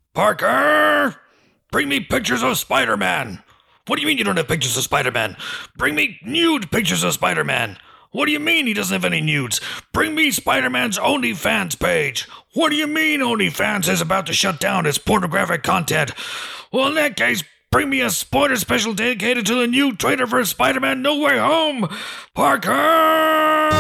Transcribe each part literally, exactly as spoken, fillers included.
Parker! Bring me pictures of Spider-Man! What do you mean you don't have pictures of Spider-Man? Bring me nude pictures of Spider-Man! What do you mean he doesn't have any nudes? Bring me Spider-Man's OnlyFans page! What do you mean OnlyFans is about to shut down its pornographic content? Well, in that case, bring me a spoiler special dedicated to the new trailer for Spider-Man No Way Home! Parker!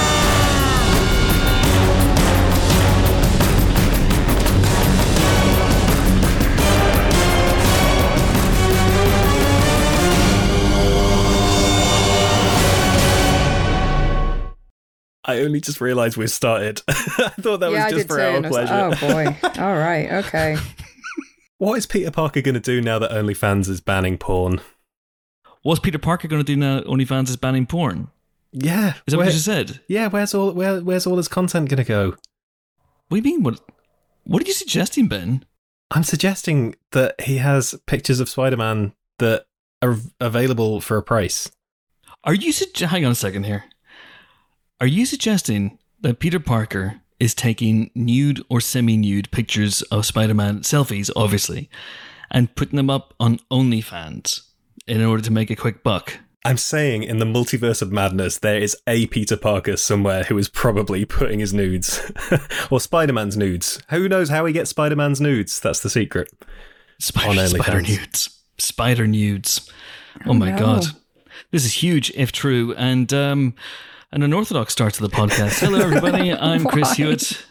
I only just realised we've started. I thought that yeah, was just for our was, pleasure. oh boy. All right, okay. What is Peter Parker going to do now that OnlyFans is banning porn? What's Peter Parker going to do now that OnlyFans is banning porn? Yeah. Is that where, what you just said? Yeah, where's all where, where's all his content going to go? What do you mean? What, what are you suggesting, Ben? I'm suggesting that he has pictures of Spider-Man that are available for a price. Are you... Su- hang on a second here. Are you suggesting that Peter Parker is taking nude or semi-nude pictures of Spider-Man, selfies, obviously, and putting them up on OnlyFans in order to make a quick buck? I'm saying in the multiverse of madness, there is a Peter Parker somewhere who is probably putting his nudes. Or Spider-Man's nudes. Who knows how he gets Spider-Man's nudes? That's the secret. Spider, spider nudes. Spider nudes. Oh, oh my no. God. This is huge, if true. And... um an unorthodox start to the podcast. Hello, everybody. I'm Chris Hewitt.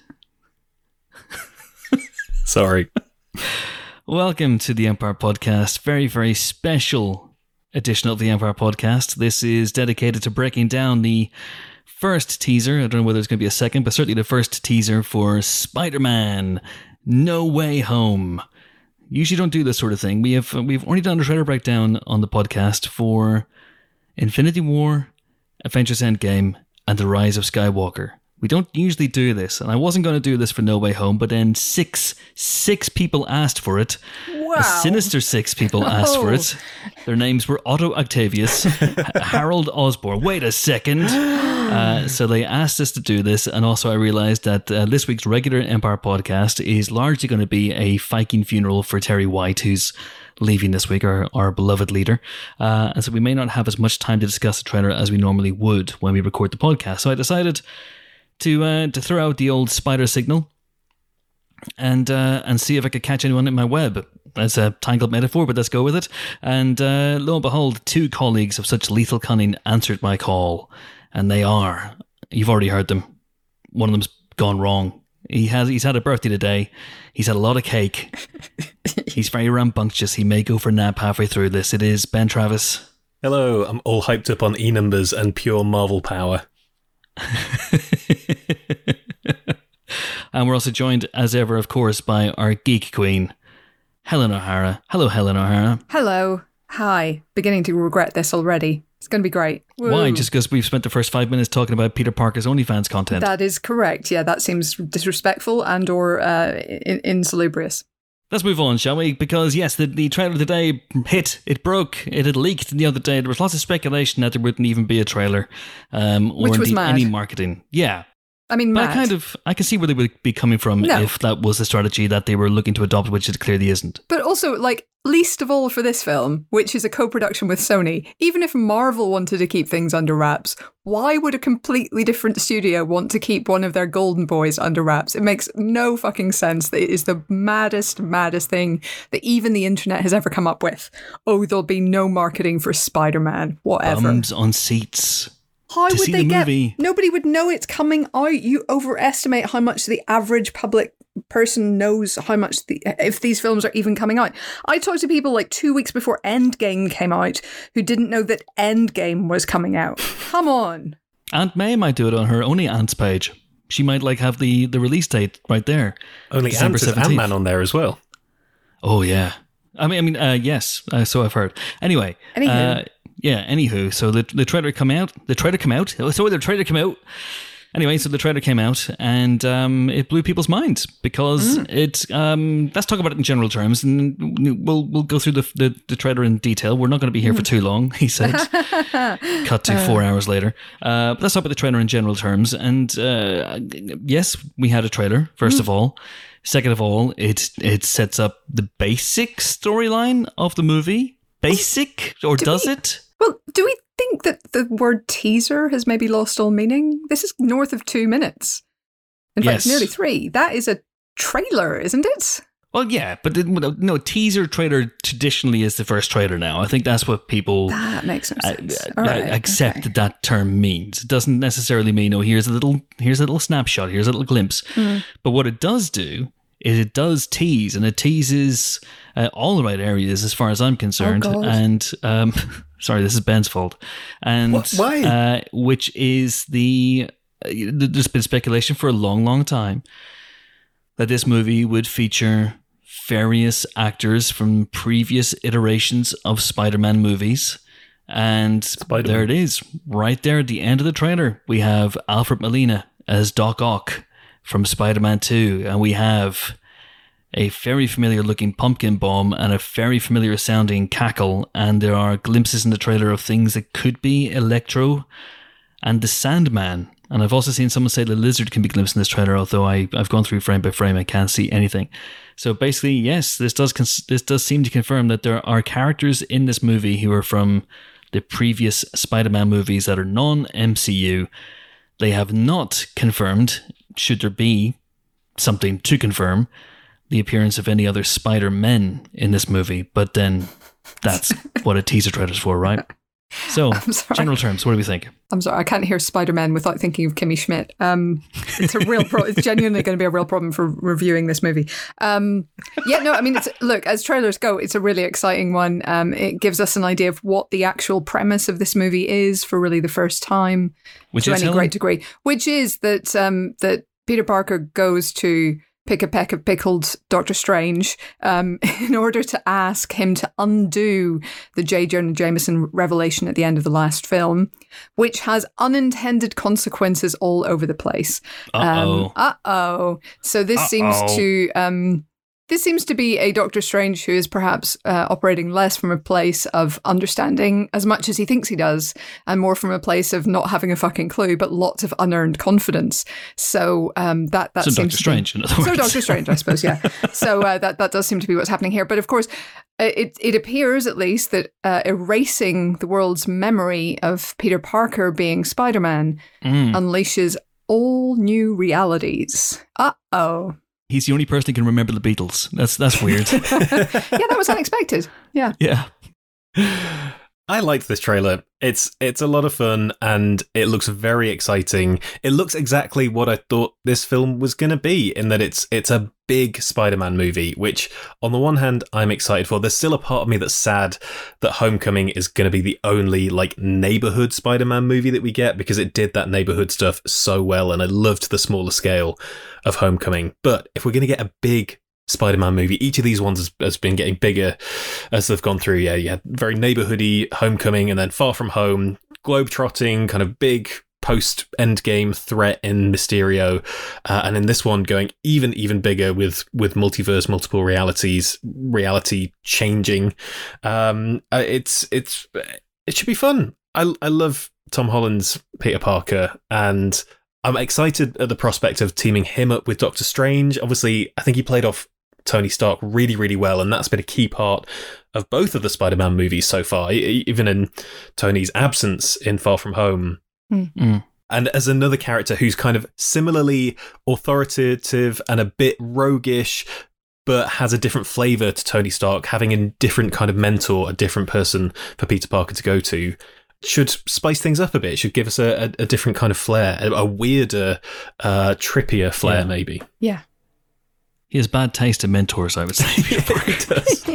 Sorry. Welcome to the Empire Podcast. Very, very special edition of the Empire Podcast. This is dedicated to breaking down the first teaser. I don't know whether it's going to be a second, but certainly the first teaser for Spider-Man No Way Home. Usually don't do this sort of thing. We have we've already done a trailer breakdown on the podcast for Infinity War, Avengers Endgame, and The Rise of Skywalker. We don't usually do this, and I wasn't going to do this for No Way Home, but then six, six people asked for it. Wow. A sinister six people asked oh. for it. Their names were Otto Octavius, Harold Osborn. Wait a second. Uh, so they asked us to do this, and also I realized that uh, this week's regular Empire Podcast is largely going to be a Viking funeral for Terry White, who's leaving this week, our, our beloved leader. Uh, and so we may not have as much time to discuss the trailer as we normally would when we record the podcast. So I decided to uh, to throw out the old spider signal and uh, and see if I could catch anyone in my web. That's a tangled metaphor, but let's go with it. And uh, lo and behold, two colleagues of such lethal cunning answered my call. And they are, you've already heard them, one of them's gone wrong. He has, he's had a birthday today. He's had a lot of cake. He's very rambunctious. He may go for a nap halfway through this. It is Ben Travis. Hello, I'm all hyped up on E-numbers and pure Marvel power. And we're also joined, as ever, of course, by our geek queen, Helen O'Hara. Hello, Helen O'Hara. Hello. Hi. Beginning to regret this already. It's going to be great. Woo. Why? Just because we've spent the first five minutes talking about Peter Parker's OnlyFans content? That is correct. Yeah, that seems disrespectful and or uh, in- insalubrious. Let's move on, shall we? Because, yes, the, the trailer today hit. It broke. It had leaked the other day. There was lots of speculation that there wouldn't even be a trailer. Um, or Which was indeed mad. any marketing. Yeah. I mean, but mad. I kind of, I can see where they would be coming from No. if that was the strategy that they were looking to adopt, which it clearly isn't. But also, like, least of all for this film, which is a co-production with Sony, even if Marvel wanted to keep things under wraps, why would a completely different studio want to keep one of their golden boys under wraps? It makes no fucking sense. It is the maddest, maddest thing that even the internet has ever come up with. Oh, there'll be no marketing for Spider-Man, whatever. Bums on seats. How to would see they the get? movie. Nobody would know it's coming out. You overestimate how much the average public person knows how much the if these films are even coming out. I talked to people like two weeks before Endgame came out who didn't know that Endgame was coming out. Come on. Aunt May might do it on her Only Ants page. She might like have the, the release date right there. Only December Ants is seventeenth. Ant-Man on there as well. Oh yeah. I mean, I mean, uh, yes. Uh, so I've heard. Anyway. Anywho. Uh, Yeah, anywho, so the the trailer come out, the trailer come out, so the trailer come out, Anyway, so the trailer came out and um, it blew people's minds because mm. it. Um, let's talk about it in general terms, and we'll we'll go through the the, the trailer in detail. We're not going to be here mm. for too long, he said. Cut to uh. four hours later. Uh, but let's talk about the trailer in general terms. And uh, yes, we had a trailer. First mm. of all. Second of all, it it sets up the basic storyline of the movie. Basic, or do does we, it? Well, do we think that the word teaser has maybe lost all meaning? This is north of two minutes. In fact, yes. nearly three. That is a trailer, isn't it? Well, yeah, but the, no, teaser trailer traditionally is the first trailer now. I think that's what people that makes no sense. Uh, all right, accept okay. that that term means. It doesn't necessarily mean, oh, here's a little, here's a little snapshot, here's a little glimpse. Mm. But what it does do is it does tease, and it teases uh, all the right areas as far as I'm concerned. Oh, God. And um, sorry, this is Ben's fault. And what? Why? Uh, which is the uh, there's been speculation for a long, long time that this movie would feature various actors from previous iterations of Spider-Man movies. And Spider-Man. There it is, right there at the end of the trailer. We have Alfred Molina as Doc Ock from Spider-Man two, and we have a very familiar looking Pumpkin Bomb and a very familiar sounding Cackle, and there are glimpses in the trailer of things that could be Electro and the Sandman. And I've also seen someone say the Lizard can be glimpsed in this trailer, although I, I've gone through frame by frame, I can't see anything. So basically, yes, this does cons- this does seem to confirm that there are characters in this movie who are from the previous Spider-Man movies that are non-M C U. They have not confirmed, should there be something to confirm, the appearance of any other Spider-Men in this movie. But then that's what a teaser trailer's for, right? So, general terms, what do we think? I'm sorry, I can't hear Spider-Man without thinking of Kimmy Schmidt. Um, it's a real pro- It's genuinely going to be a real problem for reviewing this movie. Um, yeah, no, I mean, it's, look, as trailers go, it's a really exciting one. Um, it gives us an idea of what the actual premise of this movie is for really the first time, which to is any Helen? great degree, which is that um, that Peter Parker goes to pick a peck of pickled Doctor Strange um, in order to ask him to undo the J. Jonah Jameson revelation at the end of the last film, which has unintended consequences all over the place. Uh-oh. Um, uh-oh. So this Uh-oh. seems to... Um, This seems to be a Doctor Strange who is perhaps uh, operating less from a place of understanding as much as he thinks he does, and more from a place of not having a fucking clue, but lots of unearned confidence. So um, that that so seems Doctor to Strange, be, in other words. So Doctor Strange, I suppose, yeah. So uh, that that does seem to be what's happening here. But of course, it it appears at least that uh, erasing the world's memory of Peter Parker being Spider-Man Mm. unleashes all new realities. Uh oh. He's the only person who can remember the Beatles. That's that's weird. Yeah, that was unexpected. Yeah. Yeah. I liked this trailer. It's it's a lot of fun and it looks very exciting. It looks exactly what I thought this film was going to be, in that it's it's a big Spider-Man movie, which on the one hand I'm excited for. There's still a part of me that's sad that Homecoming is going to be the only like neighborhood Spider-Man movie that we get, because it did that neighborhood stuff so well and I loved the smaller scale of Homecoming. But if we're going to get a big Spider-Man movie, each of these ones has, has been getting bigger as they've gone through. Yeah, you had very neighborhoody Homecoming, and then Far From Home, globe-trotting, kind of big post-Endgame threat in Mysterio, uh, and in this one going even even bigger with with multiverse, multiple realities, reality changing. Um, uh, it's it's it should be fun. I I love Tom Holland's Peter Parker, and I'm excited at the prospect of teaming him up with Doctor Strange. Obviously, I think he played off Tony Stark really, really well, and that's been a key part of both of the Spider-Man movies so far, even in Tony's absence in Far From Home. Mm. And as another character who's kind of similarly authoritative and a bit roguish, but has a different flavour to Tony Stark, having a different kind of mentor, a different person for Peter Parker to go to, should spice things up a bit. It should give us a, a, a different kind of flair, a, a weirder, uh, trippier flair, yeah. maybe. Yeah. He has bad taste in mentors, I would say. Peter Parker does.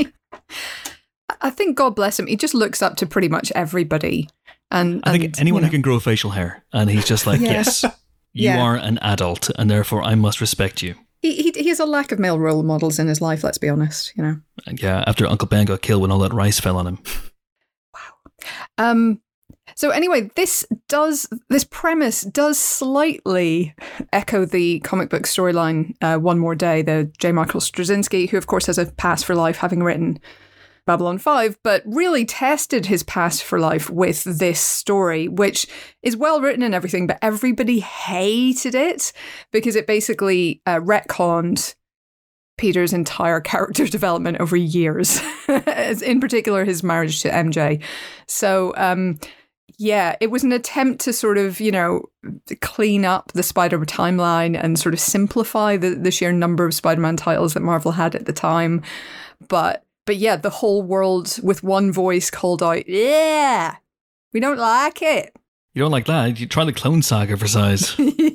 I think, God bless him, he just looks up to pretty much everybody. And I think and, anyone you know. who can grow facial hair, and he's just like, Yeah. yes, you Yeah. are an adult, and therefore I must respect you. He, he he has a lack of male role models in his life, let's be honest, you know. And yeah, after Uncle Ben got killed when all that rice fell on him. Um, So anyway, this does this premise does slightly echo the comic book storyline uh, One More Day, the J. Michael Straczynski, who of course has a past for life having written Babylon five, but really tested his past for life with this story, which is well written and everything, but everybody hated it because it basically uh, retconned Peter's entire character development over years, in particular his marriage to M J. So, um, yeah, it was an attempt to sort of, you know, clean up the Spider timeline and sort of simplify the, the sheer number of Spider-Man titles that Marvel had at the time. But, but yeah, the whole world with one voice called out, yeah, we don't like it. You don't like that? You try the Clone Saga for size.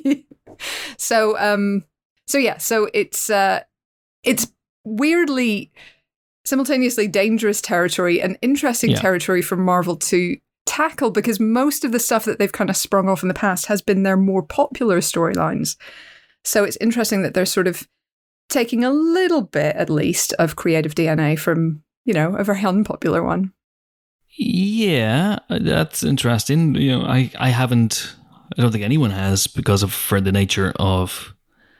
so, um, so yeah, so it's, uh, it's weirdly, simultaneously dangerous territory and interesting yeah. territory for Marvel to tackle, because most of the stuff that they've kind of sprung off in the past has been their more popular storylines. So it's interesting that they're sort of taking a little bit, at least, of creative D N A from, you know, a very unpopular one. Yeah, that's interesting. You know, I, I haven't, I don't think anyone has, because of for the nature of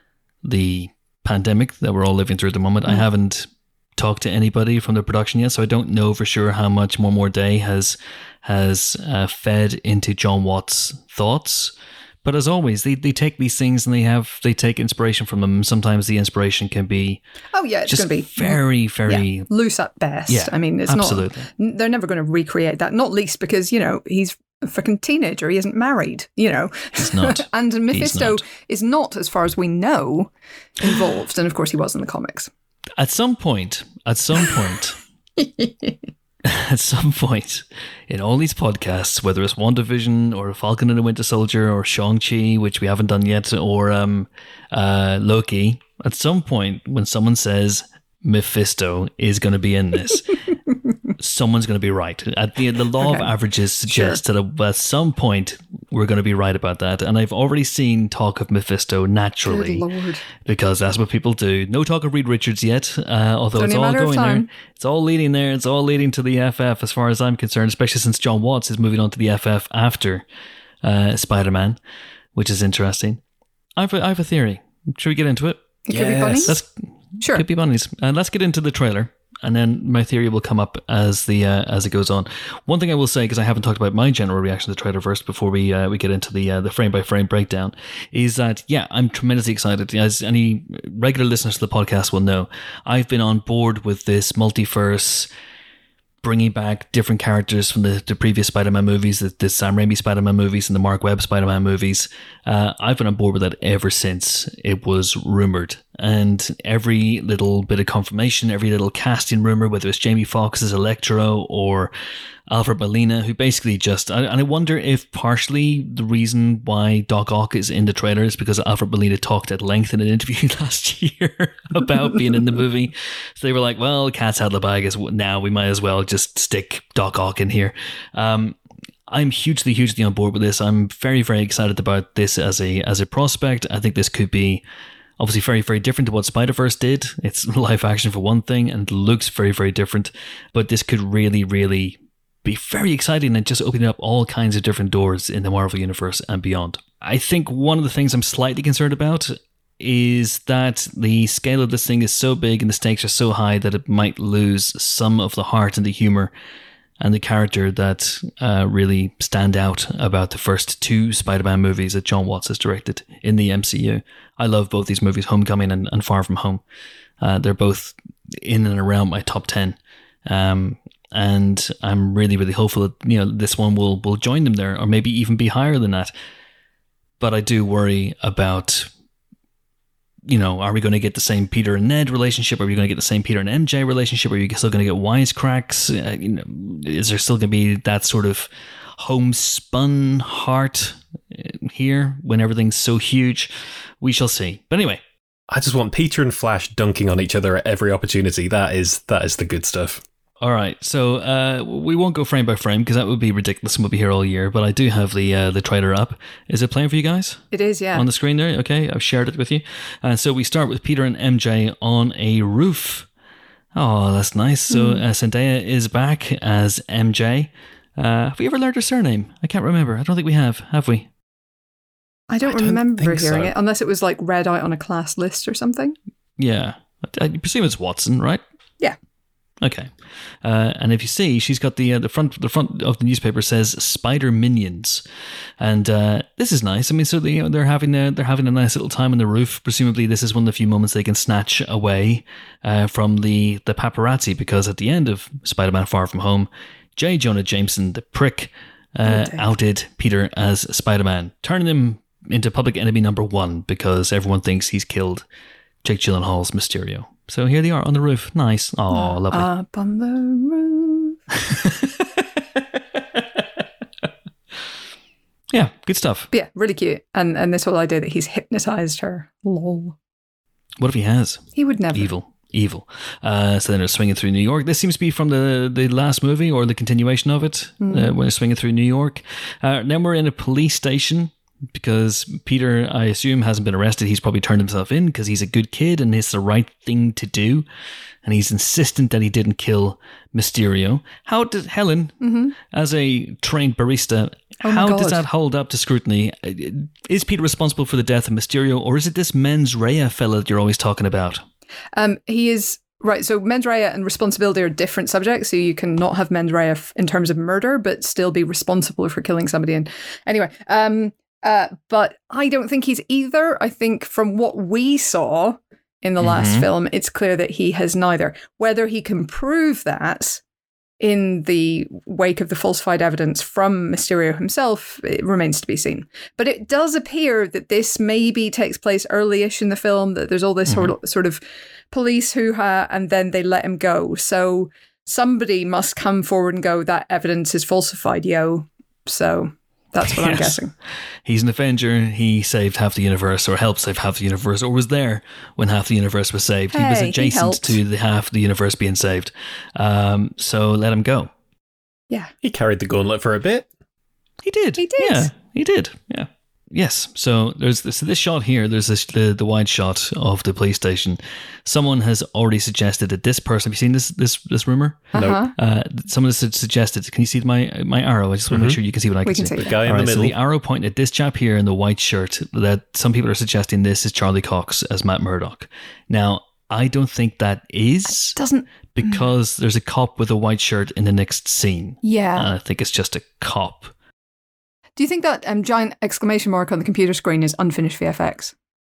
the pandemic that we're all living through at the moment. Mm. I haven't talked to anybody from the production yet, so I don't know for sure how much One More Day has has uh, fed into John Watts' thoughts. But as always, they, they take these things and they have they take inspiration from them. Sometimes the inspiration can be oh yeah, it's just going to be very very yeah, loose at best. Yeah, I mean, it's absolutely. not. They're never going to recreate that. Not least because, you know, he's a freaking teenager. He isn't married. You know, he's not. And Mephisto not. is not, as far as we know, involved. And of course, he was in the comics. At some point, at some point, at some point in all these podcasts, whether it's WandaVision or Falcon and the Winter Soldier or Shang-Chi, which we haven't done yet, or um, uh, Loki, at some point when someone says Mephisto is going to be in this, someone's going to be right. At the, the law okay. of averages suggests sure. that at some point we're going to be right about that. And I've already seen talk of Mephisto naturally, because that's what people do. No talk of Reed Richards yet, uh, although it's, it's all going there. It's all leading there. It's all leading to the F F as far as I'm concerned, especially since John Watts is moving on to the F F after uh, Spider-Man, which is interesting. I have a, I have a theory. Should we get into it? It could be bunnies. Let's, sure. Could be bunnies. Uh, let's get into the trailer. And then my theory will come up as the uh, as it goes on. One thing I will say, because I haven't talked about my general reaction to the trailer first before we uh, we get into the uh, the frame by frame breakdown, is that yeah, I'm tremendously excited. As any regular listeners to the podcast will know, I've been on board with this multiverse, bringing back different characters from the, the previous Spider-Man movies, the, the Sam Raimi Spider-Man movies and the Mark Webb Spider-Man movies. Uh, I've been on board with that ever since it was rumoured. And every little bit of confirmation, every little casting rumour, whether it's Jamie Foxx as Electro or Alfred Molina, who basically just... And I wonder if partially the reason why Doc Ock is in the trailer is because Alfred Molina talked at length in an interview last year about being in the movie. So they were like, well, cat's out of the bag. As now we might as well just stick Doc Ock in here. Um, I'm hugely, hugely on board with this. I'm very, very excited about this as a as a prospect. I think this could be obviously very, very different to what Spider-Verse did. It's live action for one thing and looks very, very different. But this could really, really be very exciting and just opening up all kinds of different doors in the Marvel Universe and beyond. I think one of the things I'm slightly concerned about is that the scale of this thing is so big and the stakes are so high that it might lose some of the heart and the humor and the character that uh, really stand out about the first two Spider-Man movies that John Watts has directed in the M C U. I love both these movies, Homecoming and, and Far From Home. Uh, they're both in and around my top ten. Um, and I'm really, really hopeful that, you know, this one will, will join them there, or maybe even be higher than that. But I do worry about, you know, are we going to get the same Peter and Ned relationship? Are we going to get the same Peter and M J relationship? Are you still going to get wisecracks? Uh, you know, is there still going to be that sort of homespun heart here when everything's so huge? We shall see. But anyway, I just want Peter and Flash dunking on each other at every opportunity. That is that is the good stuff. All right, so uh, we won't go frame by frame because that would be ridiculous and we'll be here all year. But I do have the uh, the trailer up. Is it playing for you guys? It is, yeah. On the screen there? Okay, I've shared it with you. Uh, so we start with Peter and M J on a roof. Oh, that's nice. So uh, Zendaya is back as M J. Uh, have we ever learned her surname? I can't remember. I don't think we have. Have we? I don't, I don't remember think hearing so. it, unless it was like read out on a class list or something. Yeah. I, I presume it's Watson, right? Yeah. Okay. Uh, and if you see, she's got the uh, the front the front of the newspaper says Spider Minions, and uh, this is nice. I mean, so they, you know, they're having a, they're having a nice little time on the roof. Presumably, this is one of the few moments they can snatch away uh, from the the paparazzi, because at the end of Spider-Man: Far From Home, J. Jonah Jameson, the prick, uh, Oh, outed Peter as Spider-Man, turning him into public enemy number one because everyone thinks he's killed Jake Gyllenhaal's Mysterio. So here they are on the roof. Nice. Oh, lovely. Up on the roof. Yeah, good stuff. But yeah, really cute. And and this whole idea that he's hypnotized her. Lol. What if he has? He would never. Evil. Evil. Uh, so then they're swinging through New York. This seems to be from the, the last movie or the continuation of it, Mm. uh, when they're swinging through New York. Uh, then we're in a police station because Peter, I assume, hasn't been arrested. He's probably turned himself in because he's a good kid and it's the right thing to do. And he's insistent that he didn't kill Mysterio. How did Helen, Mm-hmm. as a trained barista, Oh my how God. does that hold up to scrutiny? Is Peter responsible for the death of Mysterio, or is it this mens rea fella that you're always talking about? Um, he is right. So mens rea and responsibility are different subjects. So you can not have mens rea f- in terms of murder, but still be responsible for killing somebody. And anyway, um, uh, but I don't think he's either. I think from what we saw in the last Mhm. film, it's clear that he has neither. Whether he can prove that in the wake of the falsified evidence from Mysterio himself, it remains to be seen. But it does appear that this maybe takes place early-ish in the film, that there's all this sort of, sort of police hoo-ha, and then they let him go. So somebody must come forward and go, that evidence is falsified, yo. So that's what I'm Yes. guessing. He's an Avenger. He saved half the universe, or helped save half the universe, or was there when half the universe was saved. he was Hey, he adjacent helped. to the half the universe being saved. Um, so let him go. Yeah. He carried the gauntlet for a bit. He did. He did. Yeah, he did. Yeah. Yes. So there's this, this shot here. There's this the, the wide shot of the police station. Someone has already suggested that this person. Have you seen this this this rumor? Uh-huh. Uh, someone has suggested. Can you see my my arrow? I just want to make sure you can see what I can, We can see. see The it. guy in All the right, so middle. the arrow pointing at this chap here in the white shirt, that some people are suggesting this is Charlie Cox as Matt Murdock. Now, I don't think that is, Doesn't, because there's a cop with a white shirt in the next scene. yeah. And I think it's just a cop. Do you think that um, giant exclamation mark on the computer screen is unfinished V F X?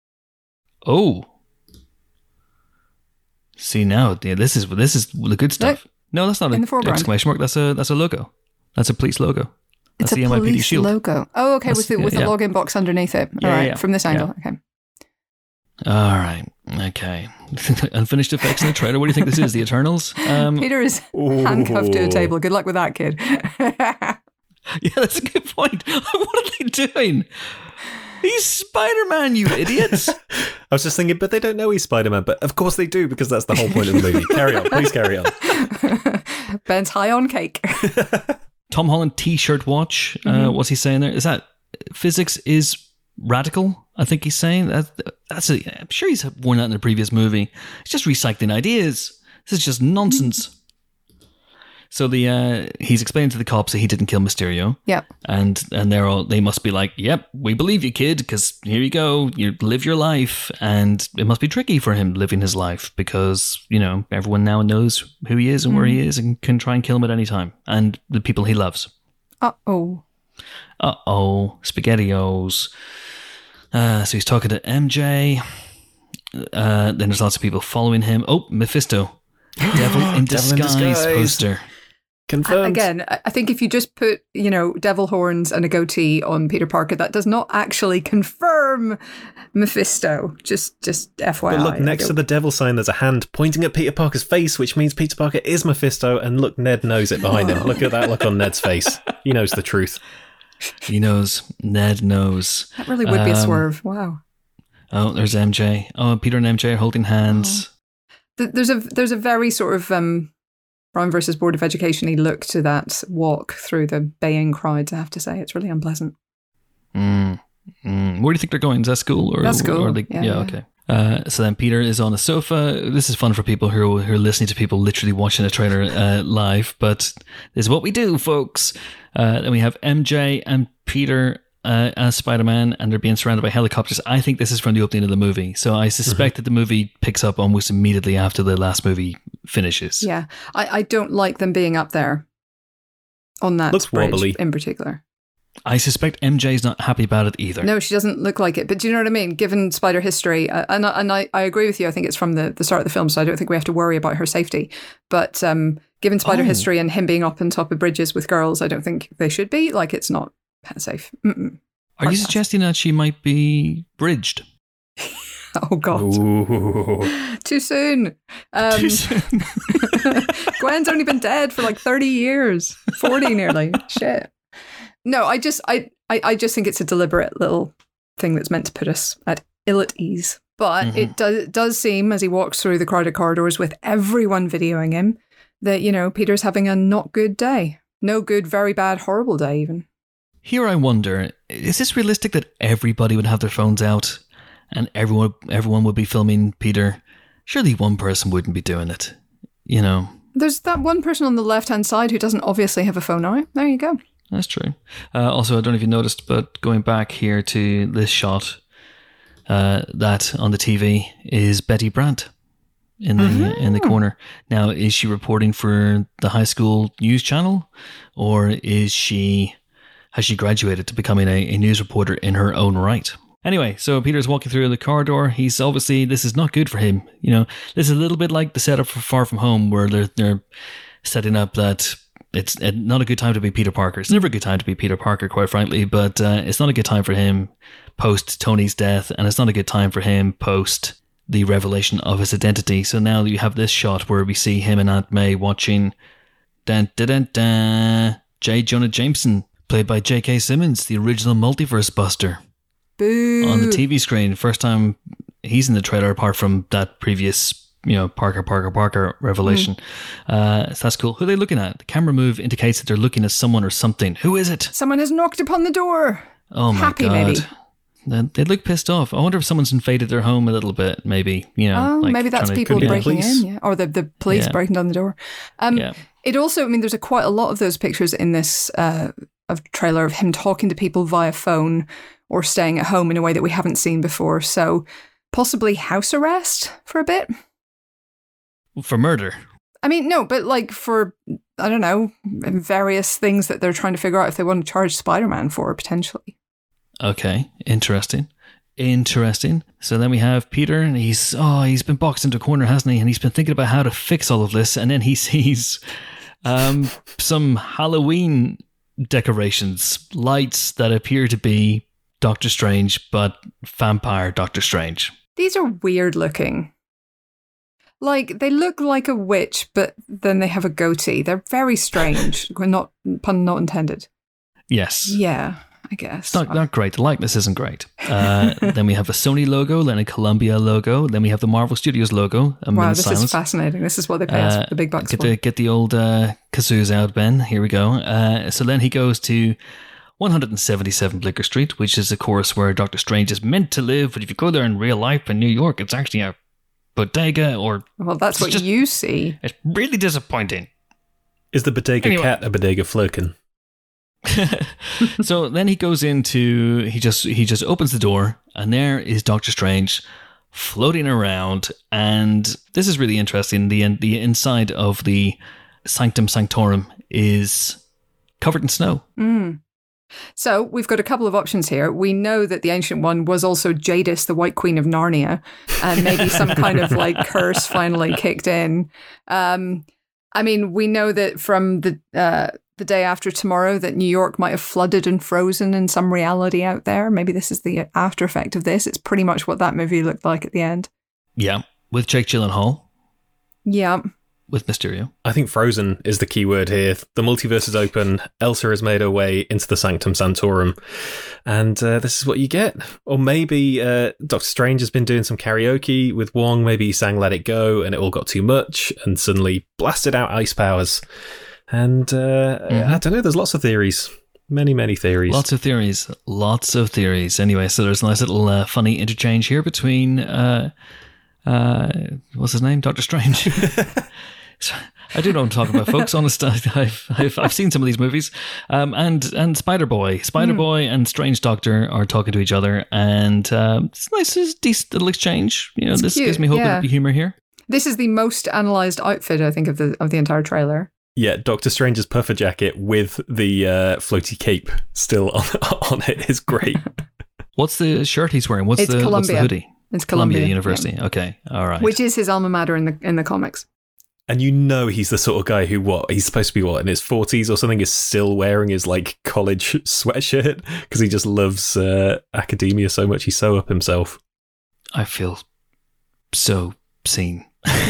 Oh. See now, yeah, this is this is the good stuff. No, that's not in an the foreground. exclamation mark. That's a that's a logo. That's a police logo. That's It's a the N Y P D police shield. logo. Oh, okay, with That's- the, with yeah, the yeah. login box underneath it. Yeah, All right, yeah, from this yeah. angle. Okay. All right. Okay. Unfinished effects in the trailer. What do you think this is? The Eternals? Um, Peter is handcuffed to a table. Good luck with that, kid. yeah, that's a good point. What are they doing? He's Spider-Man, you idiots. I was just thinking, but they don't know he's Spider-Man. But of course they do, because that's the whole point of the movie. Carry on. Please carry on. Ben's high on cake. Tom Holland t-shirt watch. Uh, Mm-hmm. what's he saying there? Is that physics is radical? I think he's saying that. That's a, I'm sure he's worn that in the previous movie. It's just recycling ideas. This is just nonsense. So the uh, he's explaining to the cops that he didn't kill Mysterio. Yep. And and they're all they must be like, yep, we believe you, kid, because here you go, you live your life, and it must be tricky for him living his life because you know everyone now knows who he is and where he is and can try and kill him at any time, and the people he loves. Uh oh. Uh oh, SpaghettiOs. Uh, so he's talking to M J. Uh, then there's lots of people following him. Oh, Mephisto, Devil in Devil in disguise, disguise. poster. Confirmed. Again, I I think if you just put, you know, devil horns and a goatee on Peter Parker, that does not actually confirm Mephisto. Just, just F Y I. But look, I next to don't- the devil sign, there's a hand pointing at Peter Parker's face, which means Peter Parker is Mephisto. And look, Ned knows it behind him. Look at that look on Ned's face. He knows the truth. He knows. Ned knows. that really would be a Um, swerve. Wow. Oh, there's M J. Oh, Peter and M J are holding hands. Th- There's a there's a very sort of um, Brown versus Board of Education-y look to that walk through the baying crowds. I have to say, it's really unpleasant. Mm. Mm. Where do you think they're going? Is that school or That's school, Or they, yeah, yeah, yeah. okay. Uh, so then Peter is on a sofa. This is fun for people who are, who are listening to people literally watching a trailer uh, live, but this is what we do, folks. Uh, then we have M J and Peter uh, as Spider-Man, and they're being surrounded by helicopters. I think this is from the opening of the movie, so I suspect mm-hmm. that the movie picks up almost immediately after the last movie finishes. Yeah, I, I don't like them being up there on that Looks bridge wobbly. in particular. I suspect M J's not happy about it either. No, she doesn't look like it. But do you know what I mean? Given Spider history, uh, and, and I, I agree with you, I think it's from the, the start of the film, so I don't think we have to worry about her safety. But um, given Spider oh. history and him being up on top of bridges with girls, I don't think they should be. Like, it's not safe. Mm-mm. Are you suggesting that she might be bridged? Oh, God. Too soon. Um, Too soon. Gwen's only been dead for like thirty years. forty nearly. Shit. No, I just I, I, I just think it's a deliberate little thing that's meant to put us at ill at ease. But mm-hmm. it does, it does seem, as he walks through the crowded corridors with everyone videoing him, that, you know, Peter's having a not good day. No good, very bad, horrible day even. Here I wonder, is this realistic that everybody would have their phones out and everyone everyone would be filming Peter? Surely one person wouldn't be doing it, you know. There's that one person on the left-hand side who doesn't obviously have a phone on. There you go. That's true. Uh, also, I don't know if you noticed, but going back here to this shot, uh, that on the T V is Betty Brandt in the mm-hmm. in the corner. Now, is she reporting for the high school news channel, or is she has she graduated to becoming a, a news reporter in her own right? Anyway, so Peter's walking through the corridor. He's obviously, this is not good for him. You know, this is a little bit like the setup for Far From Home, where they're they're setting up that. It's not a good time to be Peter Parker. It's never a good time to be Peter Parker, quite frankly, but uh, it's not a good time for him post Tony's death, and it's not a good time for him post the revelation of his identity. So now you have this shot where we see him and Aunt May watching dun, dun, dun, dun, J. Jonah Jameson, played by J K. Simmons, the original multiverse buster. Boo. On the T V screen. First time he's in the trailer apart from that previous you know, Parker, Parker, Parker revelation. Mm. Uh, so that's cool. Who are they looking at? The camera move indicates that they're looking at someone or something. Who is it? Someone has knocked upon the door. Oh my Happy, God. Maybe. They, they look pissed off. I wonder if someone's invaded their home a little bit, maybe. You know, oh, like maybe that's people to, breaking in, yeah. Or the, the police yeah. breaking down the door. Um, yeah. It also, I mean, there's a, quite a lot of those pictures in this uh, of trailer of him talking to people via phone or staying at home in a way that we haven't seen before. So possibly house arrest for a bit. For murder. I mean, no, but like for, I don't know, various things that they're trying to figure out if they want to charge Spider-Man for, potentially. Okay, interesting. Interesting. So then we have Peter, and he's, oh, he's been boxed into a corner, hasn't he? And he's been thinking about how to fix all of this, and then he sees um, some Halloween decorations, lights that appear to be Doctor Strange, but vampire Doctor Strange. These are weird looking. Like, they look like a witch, but then they have a goatee. They're very strange. not Pun not intended. Yes. Yeah, I guess. It's not, not great. The likeness isn't great. Uh, then we have a Sony logo, then a Columbia logo, then we have the Marvel Studios logo. Wow, this silence. is fascinating. This is what they pay us uh, the big bucks get for. The, get the old uh, kazoos out, Ben. Here we go. Uh, so then he goes to one seventy-seven Blicker Street, which is, of course, where Doctor Strange is meant to live. But if you go there in real life in New York, it's actually a bodega or... Well, that's what just, you see. It's really disappointing. Is the bodega anyway. cat a bodega flirkin? So then he goes into... He just he just opens the door, and there is Doctor Strange floating around. And this is really interesting. The, the inside of the Sanctum Sanctorum is covered in snow. Mm. So we've got a couple of options here. We know that the Ancient One was also Jadis, the White Queen of Narnia, and maybe some kind of like curse finally kicked in. Um, I mean, we know that from the uh, the day after tomorrow that New York might have flooded and frozen in some reality out there. Maybe this is the after effect of this. It's pretty much what that movie looked like at the end. Yeah, with Jake Gyllenhaal. Yeah. With Mysterio. I think Frozen is the key word here. The multiverse is open. Elsa has made her way into the Sanctum Sanctorum. And uh, this is what you get. Or maybe uh, Doctor Strange has been doing some karaoke with Wong. Maybe he sang Let It Go and it all got too much and suddenly blasted out ice powers. And uh, mm-hmm. I don't know, there's lots of theories. Many, many theories. Lots of theories. Lots of theories. Anyway, so there's a nice little uh, funny interchange here between, uh, uh, what's his name? Doctor Strange. So, I do know what I'm talking about, folks. Honest, I've, I've I've seen some of these movies. Um, and and Spider Boy, Spider Boy, mm. and Strange Doctor are talking to each other, and um, it's nice, it's a decent little exchange. You know, it's this cute. Gives me hope yeah. of humor here. This is the most analysed outfit, I think, of the of the entire trailer. Yeah, Doctor Strange's puffer jacket with the uh, floaty cape still on, on it is great. What's the shirt he's wearing? What's it's the Columbia. What's the hoodie? It's Columbia, Columbia University. Yeah. Okay, all right. Which is his alma mater in the in the comics. And you know he's the sort of guy who, what, he's supposed to be, what, in his forties or something, is still wearing his, like, college sweatshirt because he just loves uh, academia so much. He's so up himself. I feel so seen.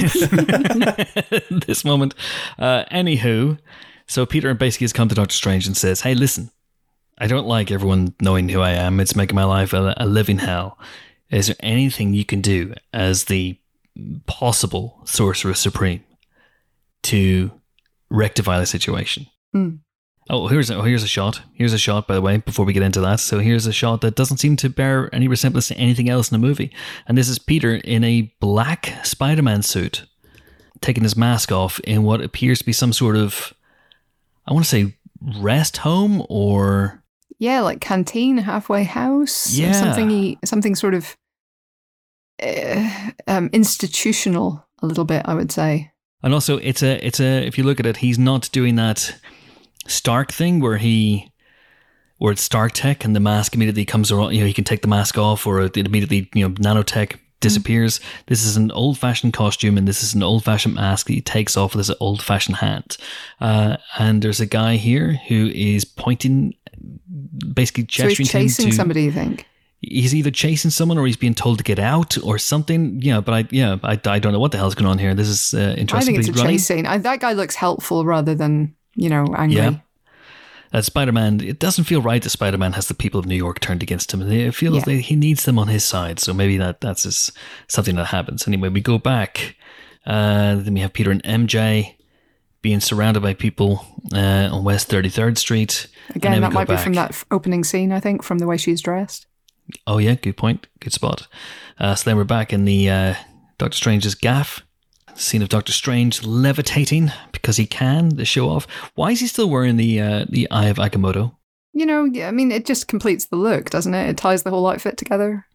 This moment. Uh, anywho, so Peter basically has come to Doctor Strange and says, hey, listen, I don't like everyone knowing who I am. It's making my life a, a living hell. Is there anything you can do as the possible Sorcerer Supreme to rectify the situation? Mm. Oh, here's a, oh, here's a shot. Here's a shot, by the way, before we get into that. So here's a shot that doesn't seem to bear any resemblance to anything else in the movie. And this is Peter in a black Spider-Man suit, taking his mask off in what appears to be some sort of, I want to say, rest home or... Yeah, like canteen, halfway house. Yeah. Something, something sort of uh, um, institutional, a little bit, I would say. And also, it's a, it's a. If you look at it, he's not doing that Stark thing where he, where it's Stark tech and the mask immediately comes around. You know, he can take the mask off, or it immediately, you know, nanotech disappears. Mm-hmm. This is an old-fashioned costume, and this is an old-fashioned mask that he takes off with his old-fashioned hand. Uh, and there's a guy here who is pointing, basically gesturing. So he's chasing to, somebody, you think? He's either chasing someone or he's being told to get out or something. Yeah, but I, yeah, I, I don't know what the hell's going on here. This is uh, interesting. I think it's a running. chasing. I, that guy looks helpful rather than, you know, angry. Yeah. Uh, Spider-Man, it doesn't feel right that Spider-Man has the people of New York turned against him. It feels Yeah. that he needs them on his side. So maybe that that's his, something that happens. Anyway, we go back. Uh, then we have Peter and M J being surrounded by people uh, on West thirty-third Street. Again, that might back. be from that f- opening scene, I think, from the way she's dressed. Oh, yeah, good point. Good spot. Uh, so then we're back in the uh, Doctor Strange's gaff. Scene of Doctor Strange levitating because he can, the show off. Why is he still wearing the uh, the Eye of Agamotto? You know, I mean, it just completes the look, doesn't it? It ties the whole outfit together.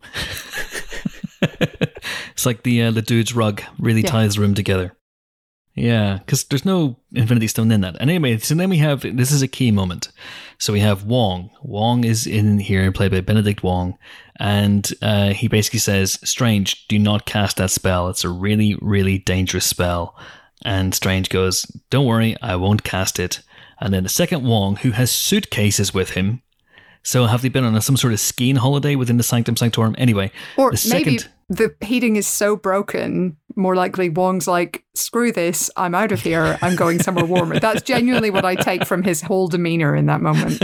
It's like the uh, the dude's rug really Yeah. ties the room together. Yeah, because there's no Infinity Stone in that. And anyway, so then we have, this is a key moment. So we have Wong. Wong is in here, played by Benedict Wong. And uh, he basically says, Strange, do not cast that spell. It's a really, really dangerous spell. And Strange goes, don't worry, I won't cast it. And then the second Wong, who has suitcases with him. So have they been on a, some sort of skiing holiday within the Sanctum Sanctorum? Anyway, Or the maybe second... the heating is so broken, more likely Wong's like, screw this, I'm out of here, I'm going somewhere warmer. That's genuinely what I take from his whole demeanour in that moment.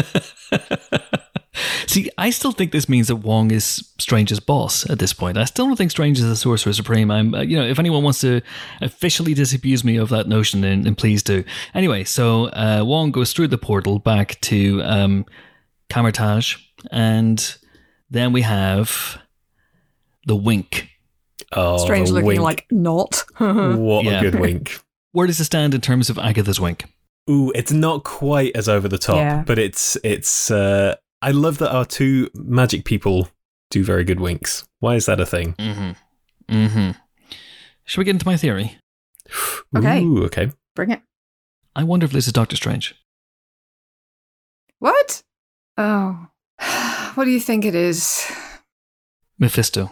See, I still think this means that Wong is Strange's boss at this point. I still don't think Strange is the Sorcerer Supreme. I'm, uh, you know, if anyone wants to officially disabuse me of that notion, then, then please do. Anyway, so uh, Wong goes through the portal back to um, Camertage, and then we have the wink. Oh, Strange the looking wink. like not. What Yeah. a good wink. Where does it stand in terms of Agatha's wink? Ooh, it's not quite as over the top, Yeah. but it's it's. Uh, I love that our two magic people do very good winks. Why is that a thing? Mm-hmm. Mm-hmm. Should we get into my theory? Okay. Ooh, okay. Bring it. I wonder if this is Doctor Strange. What? Oh. What do you think it is? Mephisto.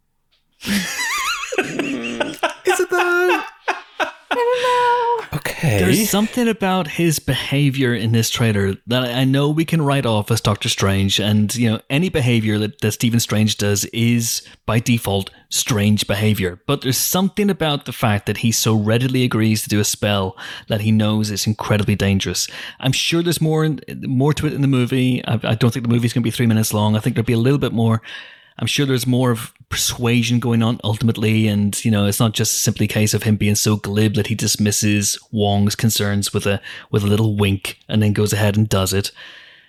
Is it though? I don't know. Okay. There's something about his behavior in this trailer that I know we can write off as Doctor Strange, and you know any behavior that, that Stephen Strange does is by default strange behavior. But there's something about the fact that he so readily agrees to do a spell that he knows is incredibly dangerous. I'm sure there's more more to it in the movie. I, I don't think the movie's going to be three minutes long. I think there'll be a little bit more. I'm sure there's more of persuasion going on ultimately, and you know it's not just simply a case of him being so glib that he dismisses Wong's concerns with a with a little wink and then goes ahead and does it.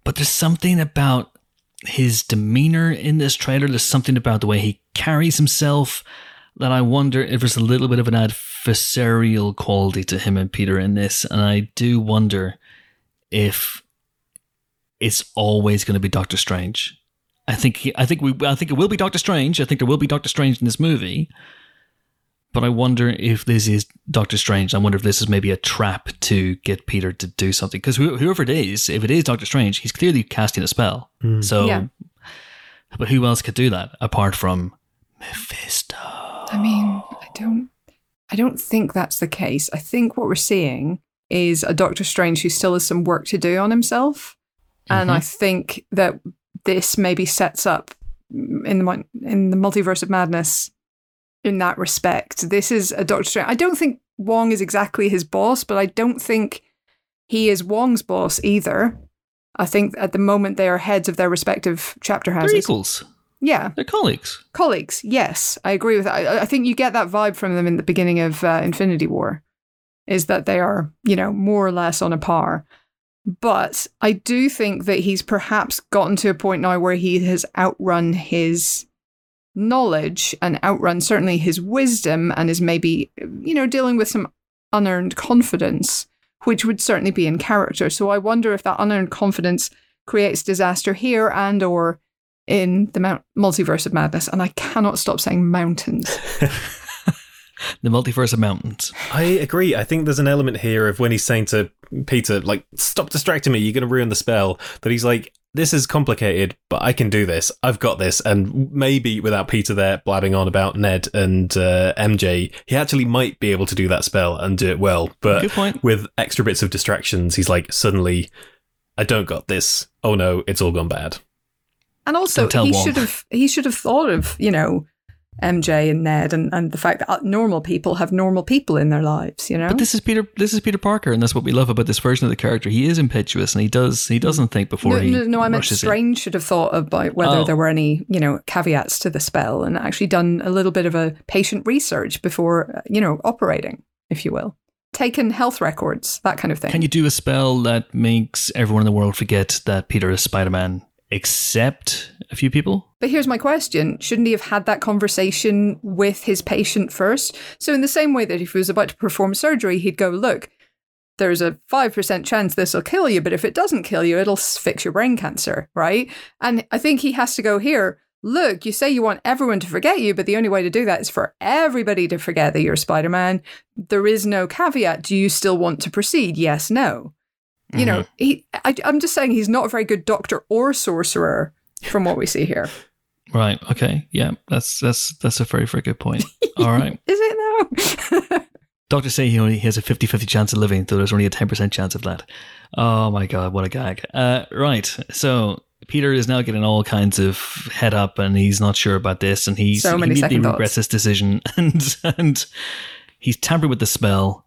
but there's something about his demeanor in this trailer. There's something about the way he carries himself that I wonder if there's a little bit of an adversarial quality to him and Peter in this. And I do wonder if it's always going to be Doctor Strange. I think he, I think we I think it will be Doctor Strange. I think there will be Doctor Strange in this movie. But I wonder if this is Doctor Strange. I wonder if this is maybe a trap to get Peter to do something. Because whoever it is, if it is Doctor Strange, he's clearly casting a spell. Mm. So, yeah. But who else could do that apart from Mephisto? I mean, I don't, I don't think that's the case. I think what we're seeing is a Doctor Strange who still has some work to do on himself. Mm-hmm. And I think that this maybe sets up in the in the Multiverse of Madness in that respect. This is a Doctor Strange. I don't think Wong is exactly his boss, but I don't think he is Wong's boss either. I think at the moment they are heads of their respective chapter houses. They're equals. Yeah. They're colleagues. Colleagues, yes. I agree with that. I, I think you get that vibe from them in the beginning of uh, Infinity War, is that they are, you know, more or less on a par. But I do think that he's perhaps gotten to a point now where he has outrun his knowledge and outrun certainly his wisdom and is maybe, you know, dealing with some unearned confidence, which would certainly be in character. So I wonder if that unearned confidence creates disaster here and or in the Mount- Multiverse of Madness. And I cannot stop saying mountains. The Multiverse of Mountains. I agree. I think there's an element here of when he's saying to Peter, like, stop distracting me, you're going to ruin the spell, that he's like, this is complicated, but I can do this. I've got this. And maybe without Peter there blabbing on about Ned and uh, M J, he actually might be able to do that spell and do it well. But Good point. With extra bits of distractions, he's like, suddenly, I don't got this. Oh no, it's all gone bad. And also, he should have he should have thought of, you know, M J and Ned and, and the fact that normal people have normal people in their lives, you know? But this is Peter this is Peter Parker, and that's what we love about this version of the character. He is impetuous and he does he doesn't think before no, he No, no, I meant Strange in. should have thought about whether oh. there were any, you know, caveats to the spell and actually done a little bit of a patient research before, you know, operating, if you will. Taken health records, that kind of thing. Can you do a spell that makes everyone in the world forget that Peter is Spider-Man? Except a few people? But here's my question. Shouldn't he have had that conversation with his patient first? So in the same way that if he was about to perform surgery, he'd go, look, there's a five percent chance this will kill you, but if it doesn't kill you, it'll fix your brain cancer, right? And I think he has to go here, look, you say you want everyone to forget you, but the only way to do that is for everybody to forget that you're Spider-Man. There is no caveat. Do you still want to proceed? Yes, no. You know, he. I, I'm just saying he's not a very good doctor or sorcerer from what we see here. Right. Okay. Yeah. That's that's that's a very very good point. All right. Is it now? Doctors say he only has a fifty-fifty chance of living, though there's only a ten percent chance of that. Oh my God! What a gag. Uh, right. So Peter is now getting all kinds of head up, and he's not sure about this, and he's so many he immediately second regrets thoughts. his decision, and and he's tampered with the spell.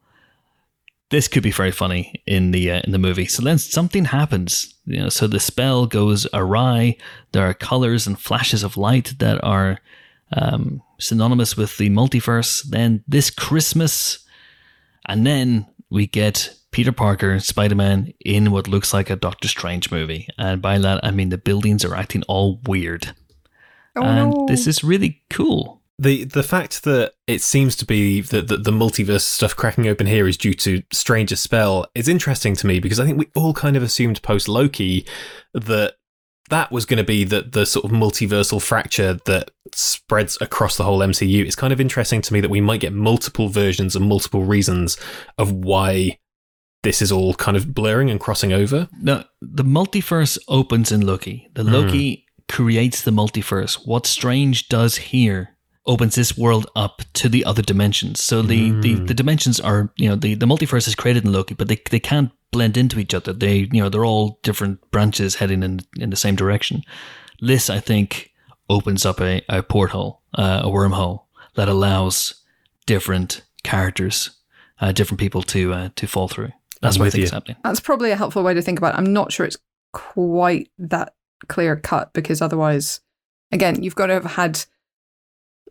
This could be very funny in the uh, in the movie. So then something happens. You know, so the spell goes awry. There are colors and flashes of light that are um, synonymous with the multiverse. Then this Christmas, and then we get Peter Parker, Spider-Man, in what looks like a Doctor Strange movie. And by that, I mean the buildings are acting all weird. Oh, and no. This is really cool. The the fact that it seems to be that the, the multiverse stuff cracking open here is due to Strange's spell is interesting to me, because I think we all kind of assumed post Loki that that was going to be the, the sort of multiversal fracture that spreads across the whole M C U. It's kind of interesting to me that we might get multiple versions and multiple reasons of why this is all kind of blurring and crossing over. No, the multiverse opens in Loki. The Loki mm. creates the multiverse. What Strange does here opens this world up to the other dimensions. So the, mm. the, the dimensions are, you know, the, the multiverse is created in Loki, but they they can't blend into each other. They, you know, they're all different branches heading in in the same direction. This, I think, opens up a, a porthole, uh, a wormhole that allows different characters, uh, different people to uh, to fall through. That's I'm what I with think you. is happening. That's probably a helpful way to think about it. I'm not sure it's quite that clear cut, because otherwise, again, you've got to have had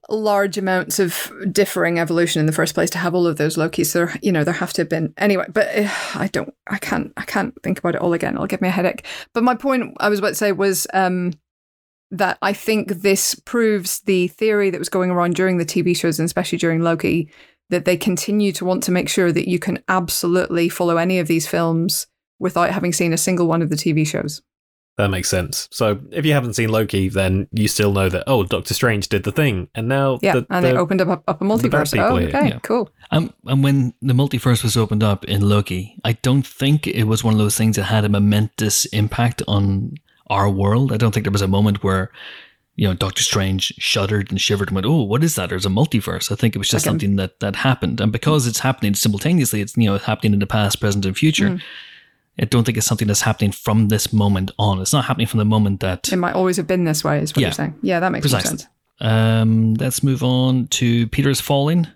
large amounts of differing evolution in the first place to have all of those Lokis. So, you know, there have to have been anyway. But uh, I don't, I can't, I can't think about it all again. It'll give me a headache. But my point I was about to say was um, that I think this proves the theory that was going around during the T V shows, and especially during Loki, that they continue to want to make sure that you can absolutely follow any of these films without having seen a single one of the T V shows. That makes sense. So if you haven't seen Loki, then you still know that, oh, Doctor Strange did the thing. And now... Yeah, the, and the, they opened up, up a multiverse. Oh, okay, yeah. cool. Um, and when the multiverse was opened up in Loki, I don't think it was one of those things that had a momentous impact on our world. I don't think there was a moment where, you know, Doctor Strange shuddered and shivered and went, oh, what is that? There's a multiverse. I think it was just Okay. something that, that happened. And because it's happening simultaneously, it's, you know, happening in the past, present, and future. Mm. I don't think it's something that's happening from this moment on. It's not happening from the moment that... It might always have been this way, is what Yeah. you're saying. Yeah, that makes more Precisely. sense. Um, let's move on to Peter's falling.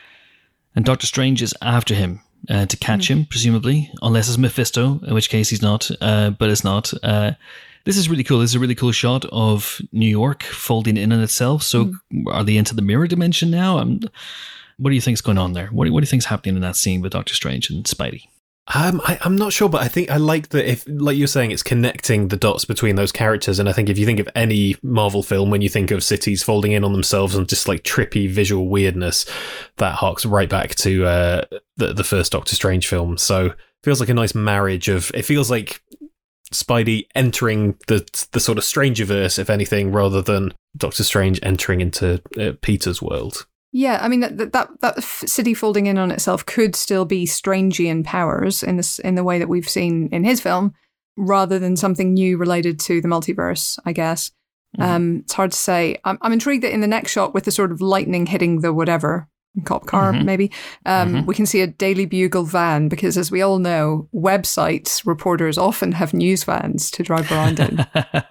And Doctor Strange is after him uh, to catch him, presumably. Unless it's Mephisto, in which case he's not. Uh, but it's not. Uh, this is really cool. This is a really cool shot of New York folding in on itself. So are they into the mirror dimension now? Um, what do you think's going on there? What do, what do you think's happening in that scene with Doctor Strange and Spidey? Um, I, I'm not sure, but I think I like that if, like you're saying, it's connecting the dots between those characters. And I think if you think of any Marvel film, when you think of cities folding in on themselves and just like trippy visual weirdness, that harks right back to uh, the the first Doctor Strange film. So it feels like a nice marriage of, it feels like Spidey entering the the sort of Strangerverse, if anything, rather than Doctor Strange entering into uh, Peter's world. Yeah, I mean, that, that that f- city folding in on itself could still be Strangian powers in this in the way that we've seen in his film, rather than something new related to the multiverse, I guess. Mm-hmm. Um, it's hard to say. I'm, I'm intrigued that in the next shot, with the sort of lightning hitting the whatever, cop car Mm-hmm. maybe, um, Mm-hmm. we can see a Daily Bugle van, because as we all know, websites reporters often have news vans to drive around in.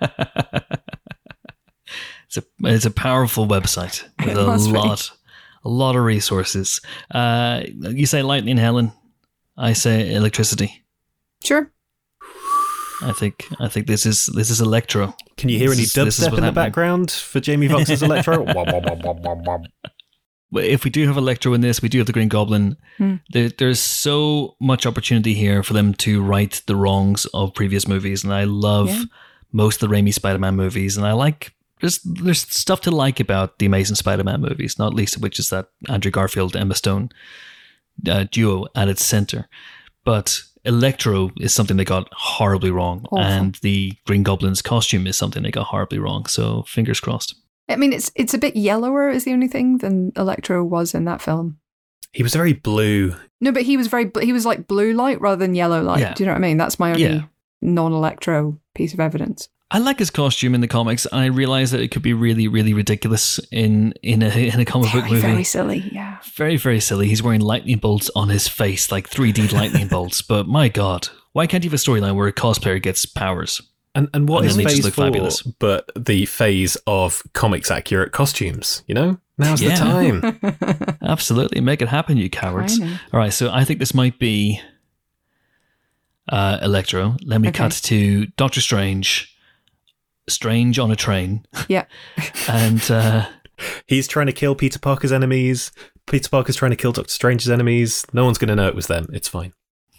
It's a, it's a powerful website with It a must be. lot... A lot of resources. Uh, you say lightning, Helen. I say electricity. Sure. I think I think this is this is Electro. Can you hear This any is- this is dubstep what's in the happening. background for Jamie Foxx's Electro? Wah, wah, wah, wah, wah, wah. Well, if we do have Electro in this, we do have the Green Goblin. Hmm. There, there's so much opportunity here for them to right the wrongs of previous movies, and I love Yeah. most of the Raimi Spider-Man movies, and I like. There's there's stuff to like about the Amazing Spider-Man movies, not least of which is that Andrew Garfield, Emma Stone uh, duo at its center. But Electro is something they got horribly wrong, Awful. and the Green Goblin's costume is something they got horribly wrong. So fingers crossed. I mean, it's it's a bit yellower is the only thing than Electro was in that film. He was very blue. No, but he was very bl- he was like blue light rather than yellow light. Yeah. Do you know what I mean? That's my only Yeah. non-Electro piece of evidence. I like his costume in the comics. I realize that it could be really, really ridiculous in in a in a comic book Very, movie. very silly. Yeah. Very, very silly. He's wearing lightning bolts on his face, like three D lightning bolts. But my God, why can't you have a storyline where a cosplayer gets powers? And and what And is then they just phase look four fabulous. but the phase of comics accurate costumes, you know? Now's Yeah. the time. Absolutely, make it happen, you cowards! I know. All right, so I think this might be uh, Electro. Let me Okay. cut to Doctor Strange. Strange on a train, Yeah. and uh, He's trying to kill Peter Parker's enemies. Peter Parker's trying to kill Doctor Strange's enemies. No one's going to know it was them. It's fine.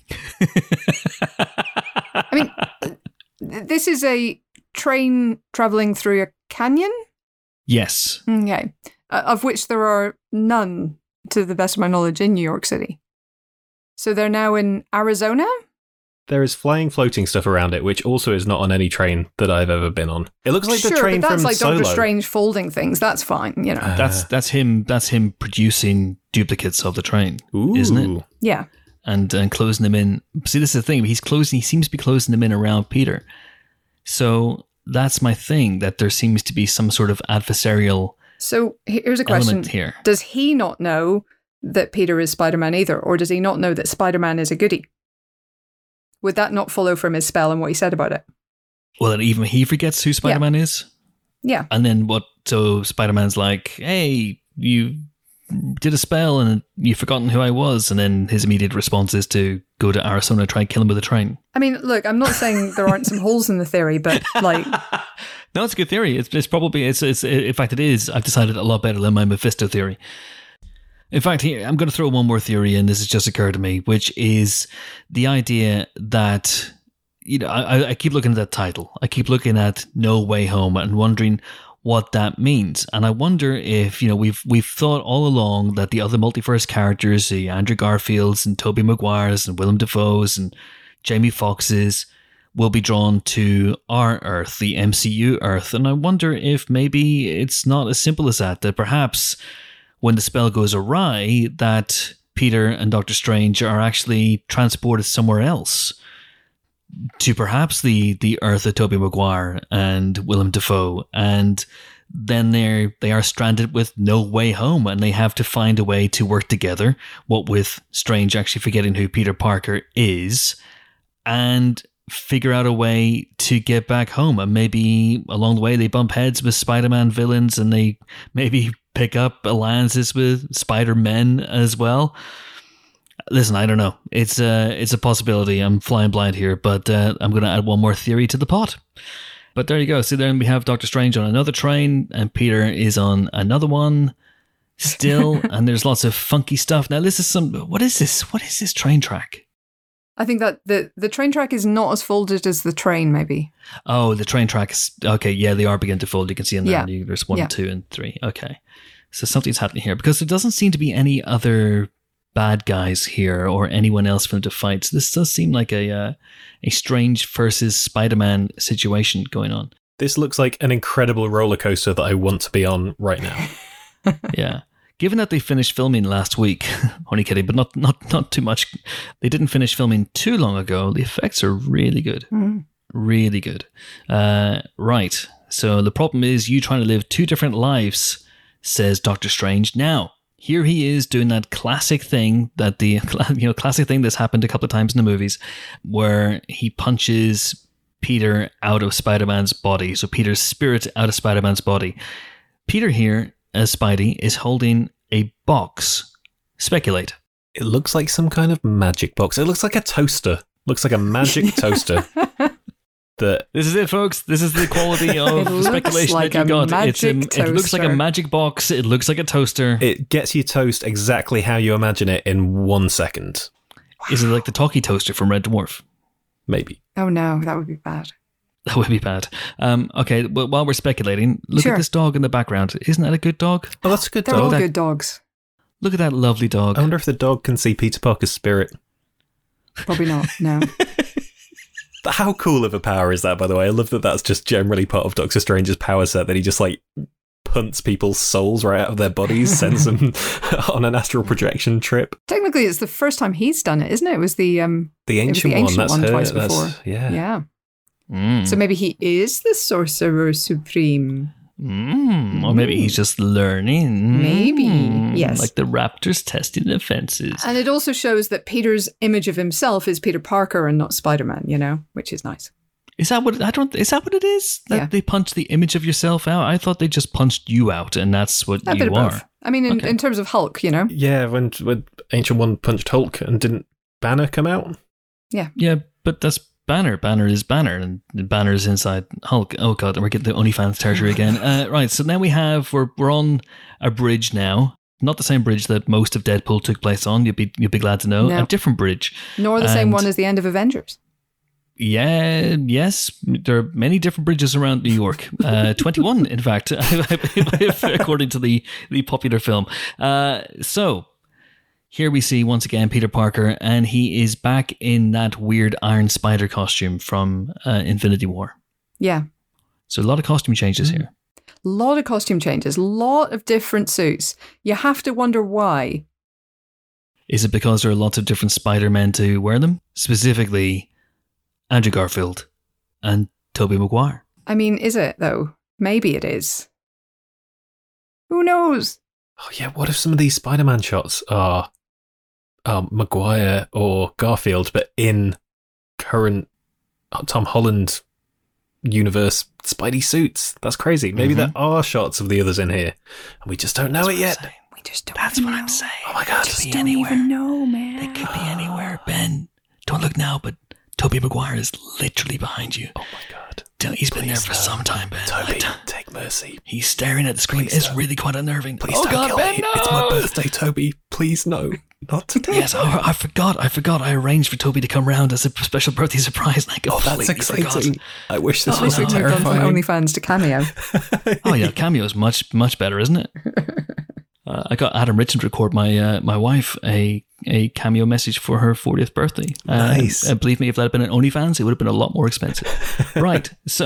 I mean, th- this is a train traveling through a canyon. yes, Okay. Uh, of which there are none, to the best of my knowledge, in New York City. So they're now in Arizona? There is flying, floating stuff around it, which also is not on any train that I've ever been on. It looks like sure, the train but that's from like Solo. Doctor Strange folding things. That's fine, you know. Uh, that's that's him. That's him producing duplicates of the train, Ooh. isn't it? Yeah. and and closing them in. See, this is the thing. He's closing. He seems to be closing them in around Peter. So that's my thing. That there seems to be some sort of adversarial So here's a question. element here. Does he not know that Peter is Spider-Man either? Or does he not know that Spider-Man is a goodie? Would that not follow from his spell and what he said about it? Well, that even he forgets who Spider-Man is, Yeah. and then what? So Spider-Man's like, "Hey, you did a spell and you've forgotten who I was," and then his immediate response is to go to Arizona and try and kill him with a train. I mean, look, I'm not saying there aren't some holes in the theory, but like, no, it's a good theory. It's, it's probably it's it's in fact it is. I've decided a lot better than my Mephisto theory. In fact, here I'm going to throw one more theory in. This has just occurred to me, which is the idea that, you know, I, I keep looking at that title. I keep looking at No Way Home and wondering what that means. And I wonder if, you know, we've we've thought all along that the other multiverse characters, the Andrew Garfields and Tobey Maguires and Willem Dafoe's and Jamie Foxx's, will be drawn to our Earth, the M C U Earth. And I wonder if maybe it's not as simple as that, that perhaps when the spell goes awry, that Peter and Doctor Strange are actually transported somewhere else, to perhaps the, the Earth of Tobey Maguire and Willem Dafoe, and then they're they are stranded with no way home, and they have to find a way to work together, what with Strange actually forgetting who Peter Parker is, and figure out a way to get back home. And maybe along the way they bump heads with Spider-Man villains, and they maybe pick up alliances with Spider-Men as well. Listen, I don't know. It's a, it's a possibility. I'm flying blind here, but uh, I'm going to add one more theory to the pot. But there you go. So then we have Doctor Strange on another train, and Peter is on another one still, and there's lots of funky stuff. Now, this is some... What is this? What is this train track? I think that the, the train track is not as folded as the train, maybe. Oh, the train tracks. Okay, yeah, they are beginning to fold. You can see in there. Yeah. There's one, Yeah. two, and three. Okay. So something's happening here, because there doesn't seem to be any other bad guys here or anyone else for them to fight. So this does seem like a uh, a Strange versus Spider-Man situation going on. This looks like an incredible roller coaster that I want to be on right now. Yeah. Given that they finished filming last week, only kidding, but not, not, not too much. They didn't finish filming too long ago. The effects are really good. Mm. Really good. Uh, right. So the problem is you trying to live two different lives, says Doctor Strange. Now, here he is doing that classic thing that the, you know, classic thing that's happened a couple of times in the movies, where he punches Peter out of Spider-Man's body. So Peter's spirit out of Spider-Man's body. Peter here, as Spidey, is holding a box. Speculate. It looks like some kind of magic box. It looks like a toaster. Looks like a magic toaster. That This is it, folks. This is the quality of It looks speculation like that you a got. It's a, magic it looks like a toaster. magic box. It looks like a toaster. it gets you toast exactly how you imagine it in one second. Is it like the talkie toaster from Red Dwarf? Maybe. Oh no, that would be bad. That would be bad. Um, okay, well, while we're speculating, look Sure. at this dog in the background. Isn't that a good dog? Oh, that's a good They're all dog. good dogs. Look at that lovely dog. I wonder if the dog can see Peter Parker's spirit. Probably not. No. But how cool of a power is that, by the way? I love that that's just generally part of Doctor Strange's power set, that he just, like, punts people's souls right out of their bodies, sends them on an astral projection trip. Technically, it's the first time he's done it, isn't it? It was the um. The was ancient, the ancient one, that's one her. twice that's, before. Yeah. Yeah. Mm. So maybe he is the Sorcerer Supreme. Mm. Or maybe he's just learning. Maybe, Mm. yes. Like the raptors testing the fences. And it also shows that Peter's image of himself is Peter Parker and not Spider-Man, you know, which is nice. Is that what I don't? Is that what it is? That Yeah. they punch the image of yourself out? I thought they just punched you out, and that's what A you bit of are. both. I mean, in, Okay. in terms of Hulk, you know. Yeah, when, when Ancient One punched Hulk and didn't Banner come out? Yeah, but that's Banner. Banner is Banner, and Banner is inside Hulk. Oh god, we're getting the OnlyFans territory again. Uh, right, so now we have we're we're on a bridge now. Not the same bridge that most of Deadpool took place on. You'd be you'd be glad to know. No. A different bridge. Nor the same And- one as the end of Avengers. Yeah, yes, there are many different bridges around New York. Uh, twenty-one, in fact, according to the, the popular film. Uh, so, here we see, once again, Peter Parker, and he is back in that weird Iron Spider costume from uh, Infinity War. Yeah. So, a lot of costume changes here. Lot of costume changes, lot of different suits. You have to wonder why. Is it because there are lots of different Spider-Men to wear them? Specifically, Andrew Garfield and Tobey Maguire. I mean, is it, though? Maybe it is. Who knows? Oh, yeah, what if some of these Spider-Man shots are um, Maguire or Garfield, but in current Tom Holland universe Spidey suits? That's crazy. Maybe Mhm. there are shots of the others in here, and we just don't know it yet. We just don't That's even what know. I'm saying. Oh my God. It could Just be don't anywhere. even know, man. It could be anywhere, Ben. look now, but Tobey Maguire is literally behind you. Oh my god. He's been Please there for no. some time, Ben. Toby, I- take mercy. He's staring at the screen. Please It's don't. really quite unnerving. Please oh don't God, kill Ben, me. no! It's my birthday, Toby. Please no. Not today. Yes, oh, I forgot. I forgot. I arranged for Toby to come round as a special birthday surprise. And I Oh, completely that's exciting. forgot. I wish this Oh, was We've no. moved on from terrifying. OnlyFans to Cameo. Oh yeah, Cameo is much much better, isn't it? Uh, I got Adam Richmond to record my uh, my wife a a Cameo message for her fortieth birthday. Uh, Nice. And believe me, if that had been an OnlyFans, it would have been a lot more expensive. Right. So,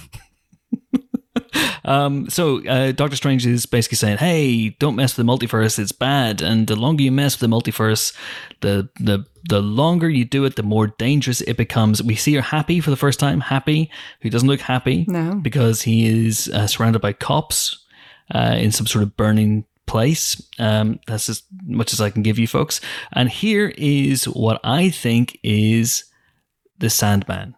um, so uh, Doctor Strange is basically saying, "Hey, don't mess with the multiverse; it's bad. And the longer you mess with the multiverse, the the the longer you do it, the more dangerous it becomes." We see her Happy for the first time. Happy, who doesn't look happy, No. because he is uh, surrounded by cops uh, in some sort of burning place. Um, that's as much as I can give you, folks. And here is what I think is the Sandman.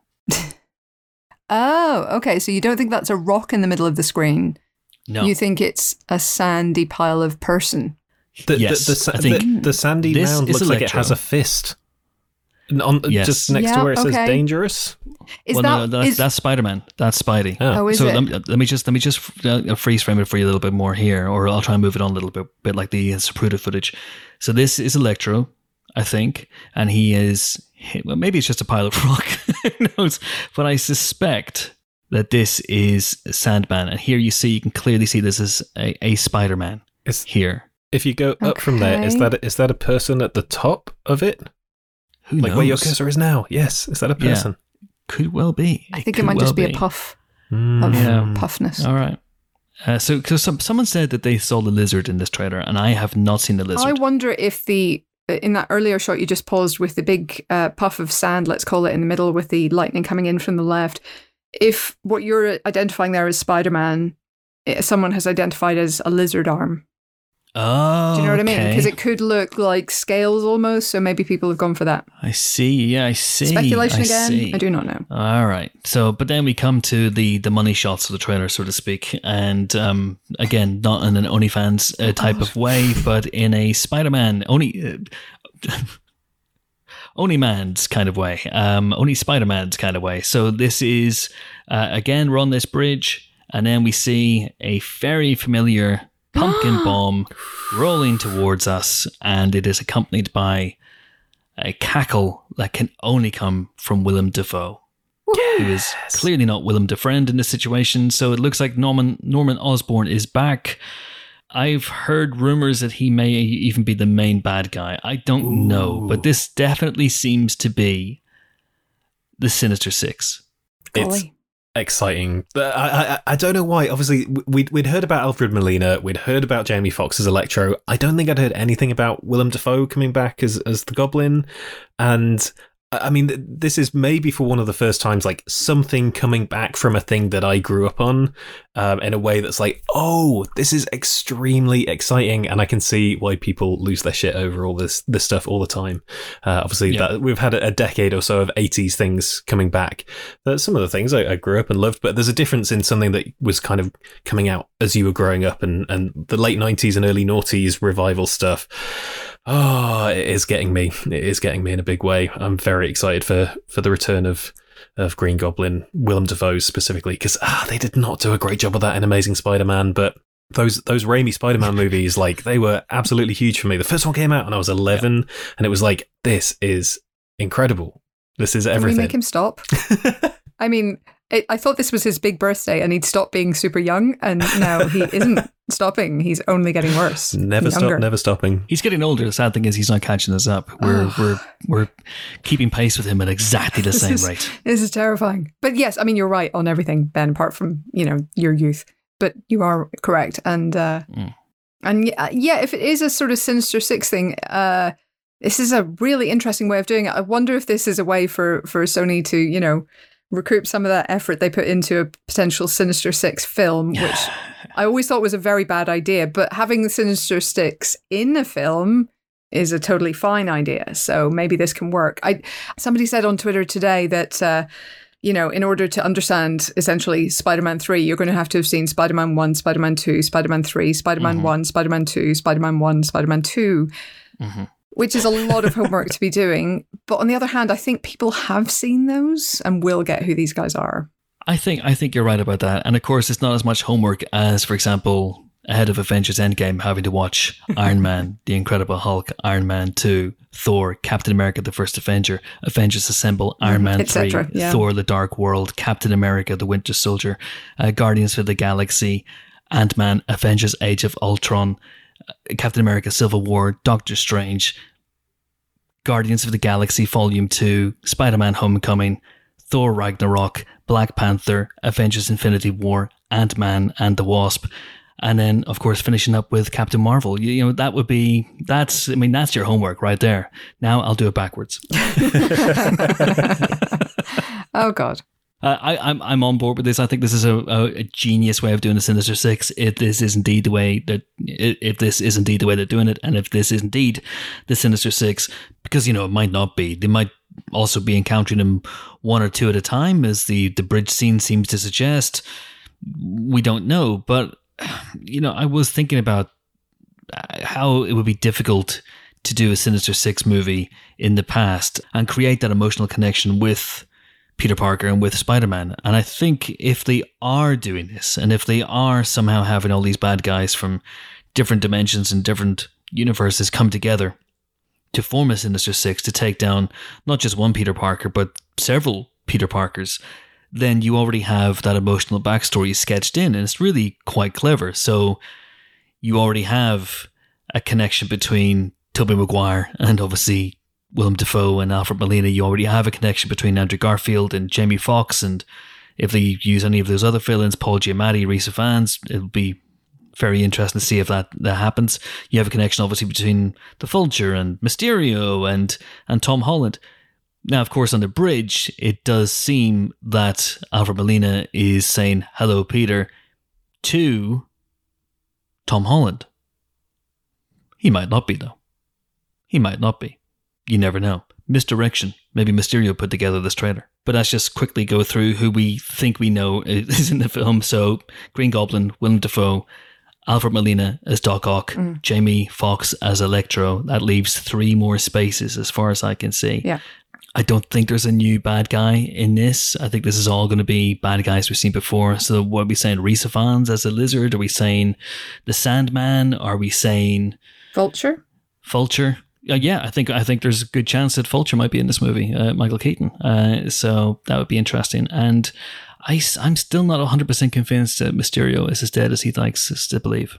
Oh, okay. So you don't think that's a rock in the middle of the screen? No, You think it's a sandy pile of person? The, Yes, the, the, sa- I think the, the sandy this mound is looks like it Electro. has a fist. And On, Yes. Just next Yeah, to where it says okay. dangerous. Is well, that, no, that's, is- that's Spider-Man. That's Spidey. Oh. oh, is so it? let me, let me just let me just uh, freeze frame it for you a little bit more here, or I'll try and move it on a little bit, bit like the Zapruder footage. So this is Electro, I think, and he is well, maybe it's just a pile of rock, who knows? But I suspect that this is Sandman, and here you see you can clearly see this is a, a Spider-Man Is, here. if you go up from there, is Okay. that is that a person at the top of it? Who Like knows? where your cursor is now? Yes. Is that a Yeah. person? Could well be. I think it could might well just be, a puff Mm. of Yeah. puffness. All right. Uh, so, cause some, someone said that they saw the lizard in this trailer, and I have not seen the lizard. I wonder if the in that earlier shot you just paused with the big uh, puff of sand, let's call it, in the middle with the lightning coming in from the left, if what you're identifying there as Spider-Man, eh, someone has identified as a lizard arm. Oh, Do you know what I mean? okay. Because it could look like scales almost, so maybe people have gone for that. I see. Yeah, I see. Speculation I again? see. I do not know. All right. So, but then we come to the the money shots of the trailer, so to speak, and um, again, not in an OnlyFans uh, type of way, but in a Spider-Man only. Uh, Only man's kind of way, um, only Spider-Man's kind of way. So this is uh, again, we're on this bridge, and then we see a very familiar pumpkin bomb rolling towards us, and it is accompanied by a cackle that can only come from Willem Dafoe, who is clearly not Willem Defriend in this situation. So it looks like Norman Norman Osborn is back. I've heard rumors that he may even be the main bad guy. I don't Ooh. know, but this definitely seems to be the Sinister Six. It's Golly. exciting. But I, I I don't know why. Obviously, we'd we'd heard about Alfred Molina. We'd heard about Jamie Foxx as Electro. I don't think I'd heard anything about Willem Dafoe coming back as as the Goblin. And I mean, this is maybe for one of the first times, like something coming back from a thing that I grew up on, um, in a way that's like, oh, this is extremely exciting, and I can see why people lose their shit over all this this stuff all the time. Uh, obviously, Yeah. that, we've had a, a decade or so of eighties things coming back. Uh, some of the things I, I grew up and loved, but there's a difference in something that was kind of coming out as you were growing up, and and the late nineties and early noughties revival stuff. Oh, it is getting me. It is getting me in a big way. I'm very excited for, for the return of, of Green Goblin, Willem Dafoe specifically, because ah, they did not do a great job of that in Amazing Spider-Man, but those those Raimi Spider-Man movies, like, they were absolutely huge for me. The first one came out when I was eleven, yeah. and it was like, this is incredible. This is everything. Can we make him stop? I mean, it, I thought this was his big birthday and he'd stop being super young, and now he isn't stopping. He's only getting worse. Never stop, never stopping. He's getting older. The sad thing is he's not catching us up. We're Oh. we're we're keeping pace with him at exactly the This same is- rate. This is terrifying. But yes, I mean, you're right on everything, Ben, apart from, you know, your youth. But you are correct. And, uh, Mm. and yeah, yeah, if it is a sort of Sinister Six thing, uh, this is a really interesting way of doing it. I wonder if this is a way for, for Sony to, you know, recoup some of that effort they put into a potential Sinister Six film, which I always thought was a very bad idea. But having the Sinister Six in a film is a totally fine idea. So maybe this can work. I somebody said on Twitter today that, uh, you know, in order to understand essentially Spider-Man three, you're going to have to have seen Spider-Man one, Spider-Man two, Spider-Man three, Spider-Man Mhm. one, Spider-Man two, Spider-Man one, Spider-Man two. Mhm. Which is a lot of homework to be doing. But on the other hand, I think people have seen those and will get who these guys are. I think I think you're right about that. And of course, it's not as much homework as, for example, ahead of Avengers Endgame, having to watch Iron Man, The Incredible Hulk, Iron Man two, Thor, Captain America, The First Avenger, Avengers Assemble, Iron Man three, yeah. Thor, The Dark World, Captain America, The Winter Soldier, uh, Guardians of the Galaxy, Ant-Man, Avengers Age of Ultron, uh, Captain America, Civil War, Doctor Strange, Guardians of the Galaxy Volume two, Spider-Man Homecoming, Thor Ragnarok, Black Panther, Avengers Infinity War, Ant-Man and the Wasp. And then, of course, finishing up with Captain Marvel. You, you know, that would be, that's, I mean, that's your homework right there. Now I'll do it backwards. Oh, God. Uh, I, I'm I'm on board with this. I think this is a, a, a genius way of doing the Sinister Six. If this is indeed the way that, if this is indeed the way they're doing it, and if this is indeed the Sinister Six, because, you know, it might not be. They might also be encountering them one or two at a time, as the, the bridge scene seems to suggest. We don't know, but, you know, I was thinking about how it would be difficult to do a Sinister Six movie in the past and create that emotional connection with Peter Parker and with Spider-Man. And I think if they are doing this, and if they are somehow having all these bad guys from different dimensions and different universes come together to form a Sinister Six to take down not just one Peter Parker, but several Peter Parkers, then you already have that emotional backstory sketched in, and it's really quite clever. So you already have a connection between Tobey Maguire and obviously Willem Dafoe and Alfred Molina. You already have a connection between Andrew Garfield and Jamie Foxx, and if they use any of those other villains, Paul Giamatti, Rhys Ifans, it'll be very interesting to see if that, that happens. You have a connection obviously between the Vulture and Mysterio and, and Tom Holland. Now, of course, on the bridge, it does seem that Alfred Molina is saying hello, Peter, to Tom Holland. He might not be, though. He might not be. You never know. Misdirection. Maybe Mysterio put together this trailer. But let's just quickly go through who we think we know is in the film. So, Green Goblin, Willem Dafoe, Alfred Molina as Doc Ock, mm. Jamie Foxx as Electro. That leaves three more spaces as far as I can see. Yeah. I don't think there's a new bad guy in this. I think this is all going to be bad guys we've seen before. So what are we saying? Rhys Ifans as a lizard? Are we saying the Sandman? Are we saying Vulture? Vulture? Uh, yeah, I think I think there's a good chance that Vulture might be in this movie, uh, Michael Keaton. Uh, so that would be interesting. And I, I'm still not one hundred percent convinced that Mysterio is as dead as he likes us to believe.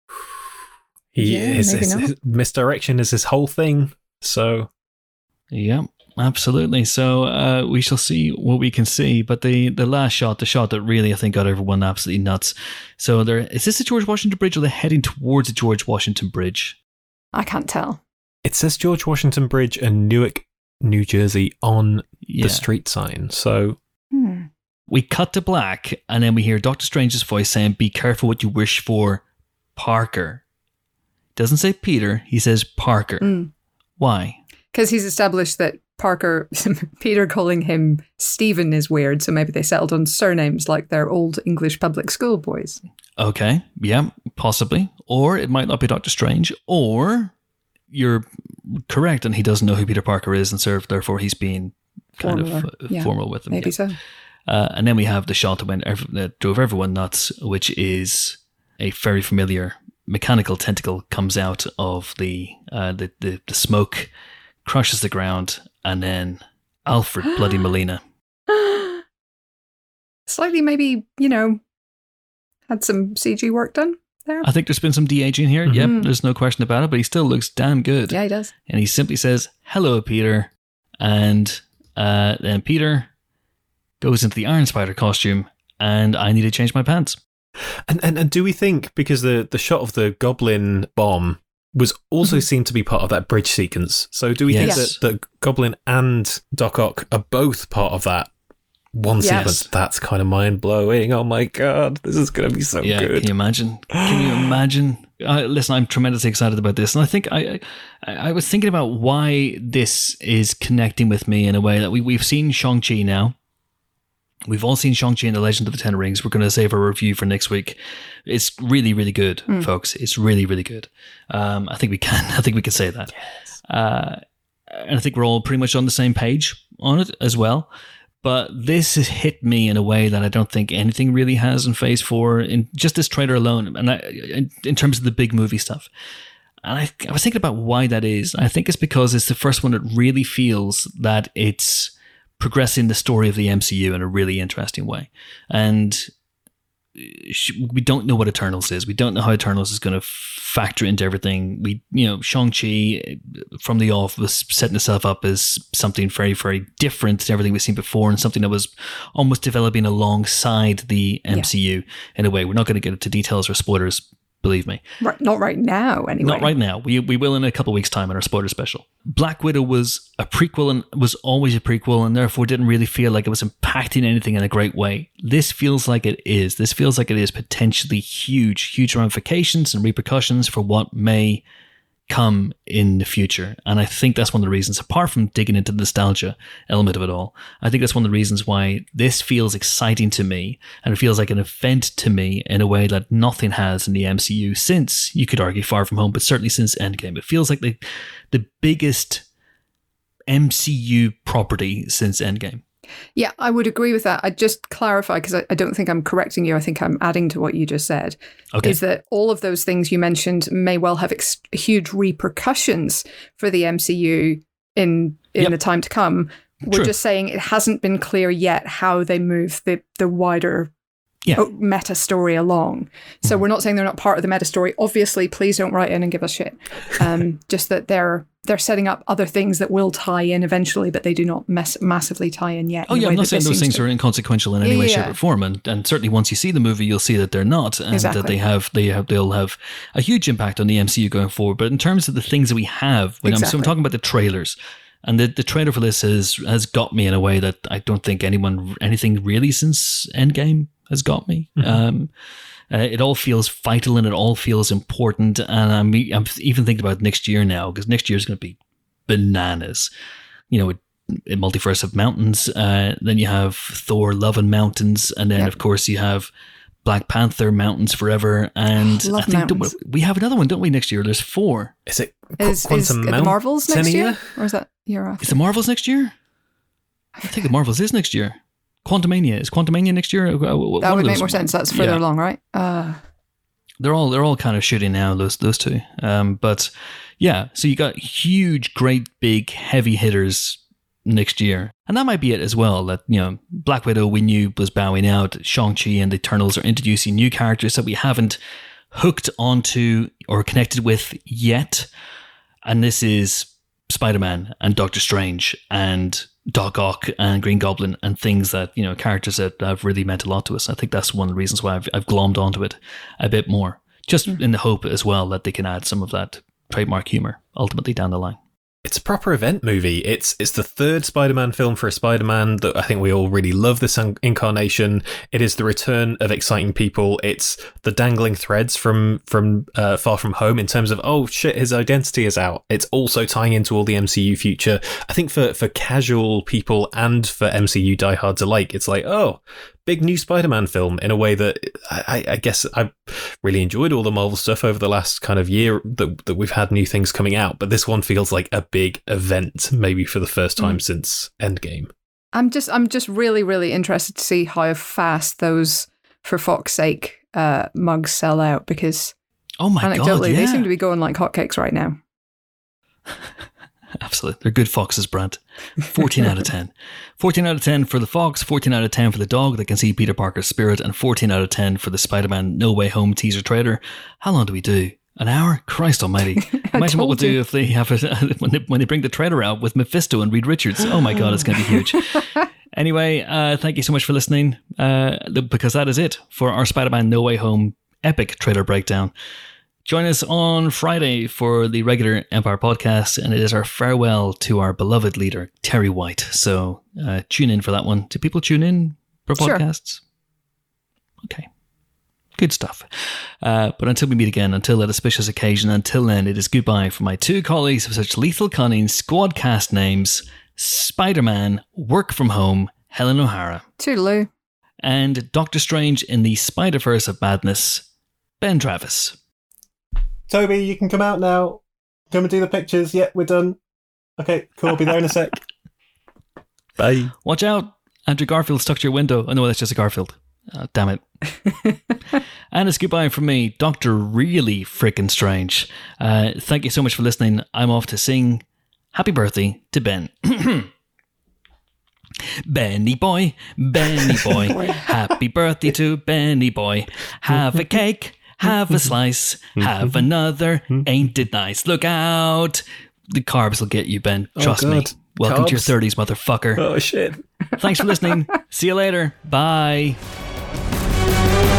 He yeah, is. His, his misdirection is his whole thing. So, yeah. Absolutely. So uh, we shall see what we can see. But the, the last shot, the shot that really I think got everyone absolutely nuts. So there is this the George Washington Bridge, or they're heading towards the George Washington Bridge? I can't tell. It says George Washington Bridge and Newark, New Jersey on yeah. the street sign. So hmm. we cut to black, and then we hear Doctor Strange's voice saying, "Be careful what you wish for, Parker." Doesn't say Peter. He says Parker. Mm. Why? Because he's established that Parker, Peter calling him Stephen is weird, so maybe they settled on surnames like their old English public school boys. Okay, yeah, possibly. Or it might not be Doctor Strange, or you're correct and he doesn't know who Peter Parker is, and so therefore he's being kind Formal, of uh, yeah, formal with him. Maybe yeah. so. Uh, and then we have the shot that, went ev- that drove everyone nuts, which is a very familiar mechanical tentacle comes out of the uh, the, the, the smoke, crushes the ground, and then Alfred Bloody Molina. Slightly maybe, you know, had some C G work done there. I think there's been some de-aging here. Mm-hmm. Yep, there's no question about it, but he still looks damn good. Yeah, he does. And he simply says, "Hello, Peter." And uh, then Peter goes into the Iron Spider costume, and I need to change my pants. And, and and do we think, because the, the shot of the Goblin bomb was also mm-hmm. seen to be part of that bridge sequence, so do we yes. think that, that Goblin and Doc Ock are both part of that one yes. sequence? That's kind of mind-blowing. Oh my god, this is going to be so yeah, good. Can you imagine? Can you imagine? Uh, listen, I'm tremendously excited about this, and I think I, I I was thinking about why this is connecting with me in a way that we, we've seen Shang-Chi now. We've all seen Shang-Chi and the Legend of the Ten Rings. We're going to save our review for next week. It's really, really good, mm. folks. It's really, really good. Um, I think we can. I think we can say that. Yes. Uh, and I think we're all pretty much on the same page on it as well. But this has hit me in a way that I don't think anything really has in Phase Four, in just this trailer alone, and I, in, in terms of the big movie stuff. And I, I was thinking about why that is. I think it's because it's the first one that really feels that it's progressing the story of the M C U in a really interesting way. And we don't know what Eternals is. We don't know how Eternals is going to factor into everything. We, you know, Shang-Chi from the off was setting itself up as something very, very different to everything we've seen before, and something that was almost developing alongside the M C U yeah. in a way. We're not going to get into details or spoilers, believe me. Right, not right now, anyway. Not right now. We we will in a couple of weeks' time in our spoiler special. Black Widow was a prequel and was always a prequel, and therefore didn't really feel like it was impacting anything in a great way. This feels like it is. This feels like it is potentially huge, huge ramifications and repercussions for what may come in the future. And I think that's one of the reasons, apart from digging into the nostalgia element of it all, I think that's one of the reasons why this feels exciting to me, and it feels like an event to me in a way that nothing has in the M C U since, you could argue, Far From Home, but certainly since Endgame. It feels like the, the biggest M C U property since Endgame. Yeah, I would agree with that. I'd just clarify, because I, I don't think I'm correcting you. I think I'm adding to what you just said. Okay. Is that all of those things you mentioned may well have ex- huge repercussions for the M C U in in yep. the time to come. We're True. just saying it hasn't been clear yet how they move the, the wider yeah. meta story along. So mm-hmm. we're not saying they're not part of the meta story. Obviously, please don't write in and give us shit. Um, just that they're they're setting up other things that will tie in eventually, but they do not mess, massively tie in yet. Oh in yeah, I'm not saying those things to. are inconsequential in any yeah, way, yeah. shape, or form, and and certainly once you see the movie, you'll see that they're not, and exactly. that they have they have they'll have a huge impact on the M C U going forward. But in terms of the things that we have, when exactly. I'm, so I'm talking about the trailers. And the, the trailer for this has has got me in a way that I don't think anyone, anything really since Endgame has got me. Mm-hmm. Um, uh, it all feels vital and it all feels important. And I'm, I'm even thinking about next year now, because next year is going to be bananas. You know, a multiverse of mountains. Uh, then you have Thor, Love and Mountains. And then, yep. of course, you have Black Panther, Mountains Forever. And Love I think mountains. we have another one, don't we, next year? There's four. Is it Is, Quantum is Mount- the Marvels next Tenia? year? Or is that year after? Is the Marvels next year? I think the Marvels is next year. Quantumania. Is Quantumania next year? That One would of make more sense. That's further yeah. along, right? Uh, They're all they're all kind of shooting now, those those two. Um, but yeah, so you got huge, great, big, heavy hitters next year. And that might be it as well. That, you know, Black Widow we knew was bowing out. Shang-Chi and the Eternals are introducing new characters that we haven't hooked onto or connected with yet. And this is Spider-Man and Doctor Strange and Doc Ock and Green Goblin and things that, you know, characters that have really meant a lot to us. I think that's one of the reasons why I've, I've glommed onto it a bit more, just mm. in the hope as well that they can add some of that trademark humor ultimately down the line. It's a proper event movie. It's it's the third Spider-Man film for a Spider-Man that I think we all really love this incarnation. It is the return of exciting people. It's the dangling threads from from uh, Far From Home in terms of, oh shit, his identity is out. It's also tying into all the M C U future. I think for, for casual people and for M C U diehards alike, it's like, oh, big new Spider-Man film in a way that I, I guess I've really enjoyed all the Marvel stuff over the last kind of year that, that we've had new things coming out. But this one feels like a big event, maybe for the first time mm. since Endgame. I'm just, I'm just really, really interested to see how fast those For Fox's Sake uh, mugs sell out, because oh my anecdotally, God, yeah. they seem to be going like hotcakes right now. Absolutely. They're good foxes, Brad. fourteen out of ten. fourteen out of ten for the fox, fourteen out of ten for the dog that can see Peter Parker's spirit, and fourteen out of ten for the Spider-Man No Way Home teaser trailer. How long do we do? An hour? Christ almighty. Imagine what we'll do if they have a, when, they, when they bring the trailer out with Mephisto and Reed Richards. Oh my God, it's going to be huge. Anyway, uh, thank you so much for listening, uh, because that is it for our Spider-Man No Way Home epic trailer breakdown. Join us on Friday for the regular Empire podcast, and it is our farewell to our beloved leader, Terry White. So uh, tune in for that one. Do people tune in for podcasts? Sure. Okay. Good stuff. Uh, but until we meet again, until that auspicious occasion, until then, it is goodbye from my two colleagues of such lethal cunning squadcast names, Spider-Man, Work From Home, Helen O'Hara. Toodaloo. And Doctor Strange in the Spider-Verse of Madness, Ben Travis. Toby, you can come out now. Come and do the pictures. Yep, we're done. Okay, cool. I'll be there in a sec. Bye. Watch out. Andrew Garfield stuck to your window. Oh, no, that's just a Garfield. Oh, damn it. And it's goodbye from me, Doctor Really Frickin' Strange. Uh, thank you so much for listening. I'm off to sing Happy Birthday to Ben. Benny boy, Benny boy, happy birthday to Benny boy. Have a cake, have a slice, have another, ain't it nice? Look out. The carbs will get you, Ben. Trust oh, me. Welcome Carbs. to your thirties, motherfucker. Oh, shit. Thanks for listening. See you later. Bye.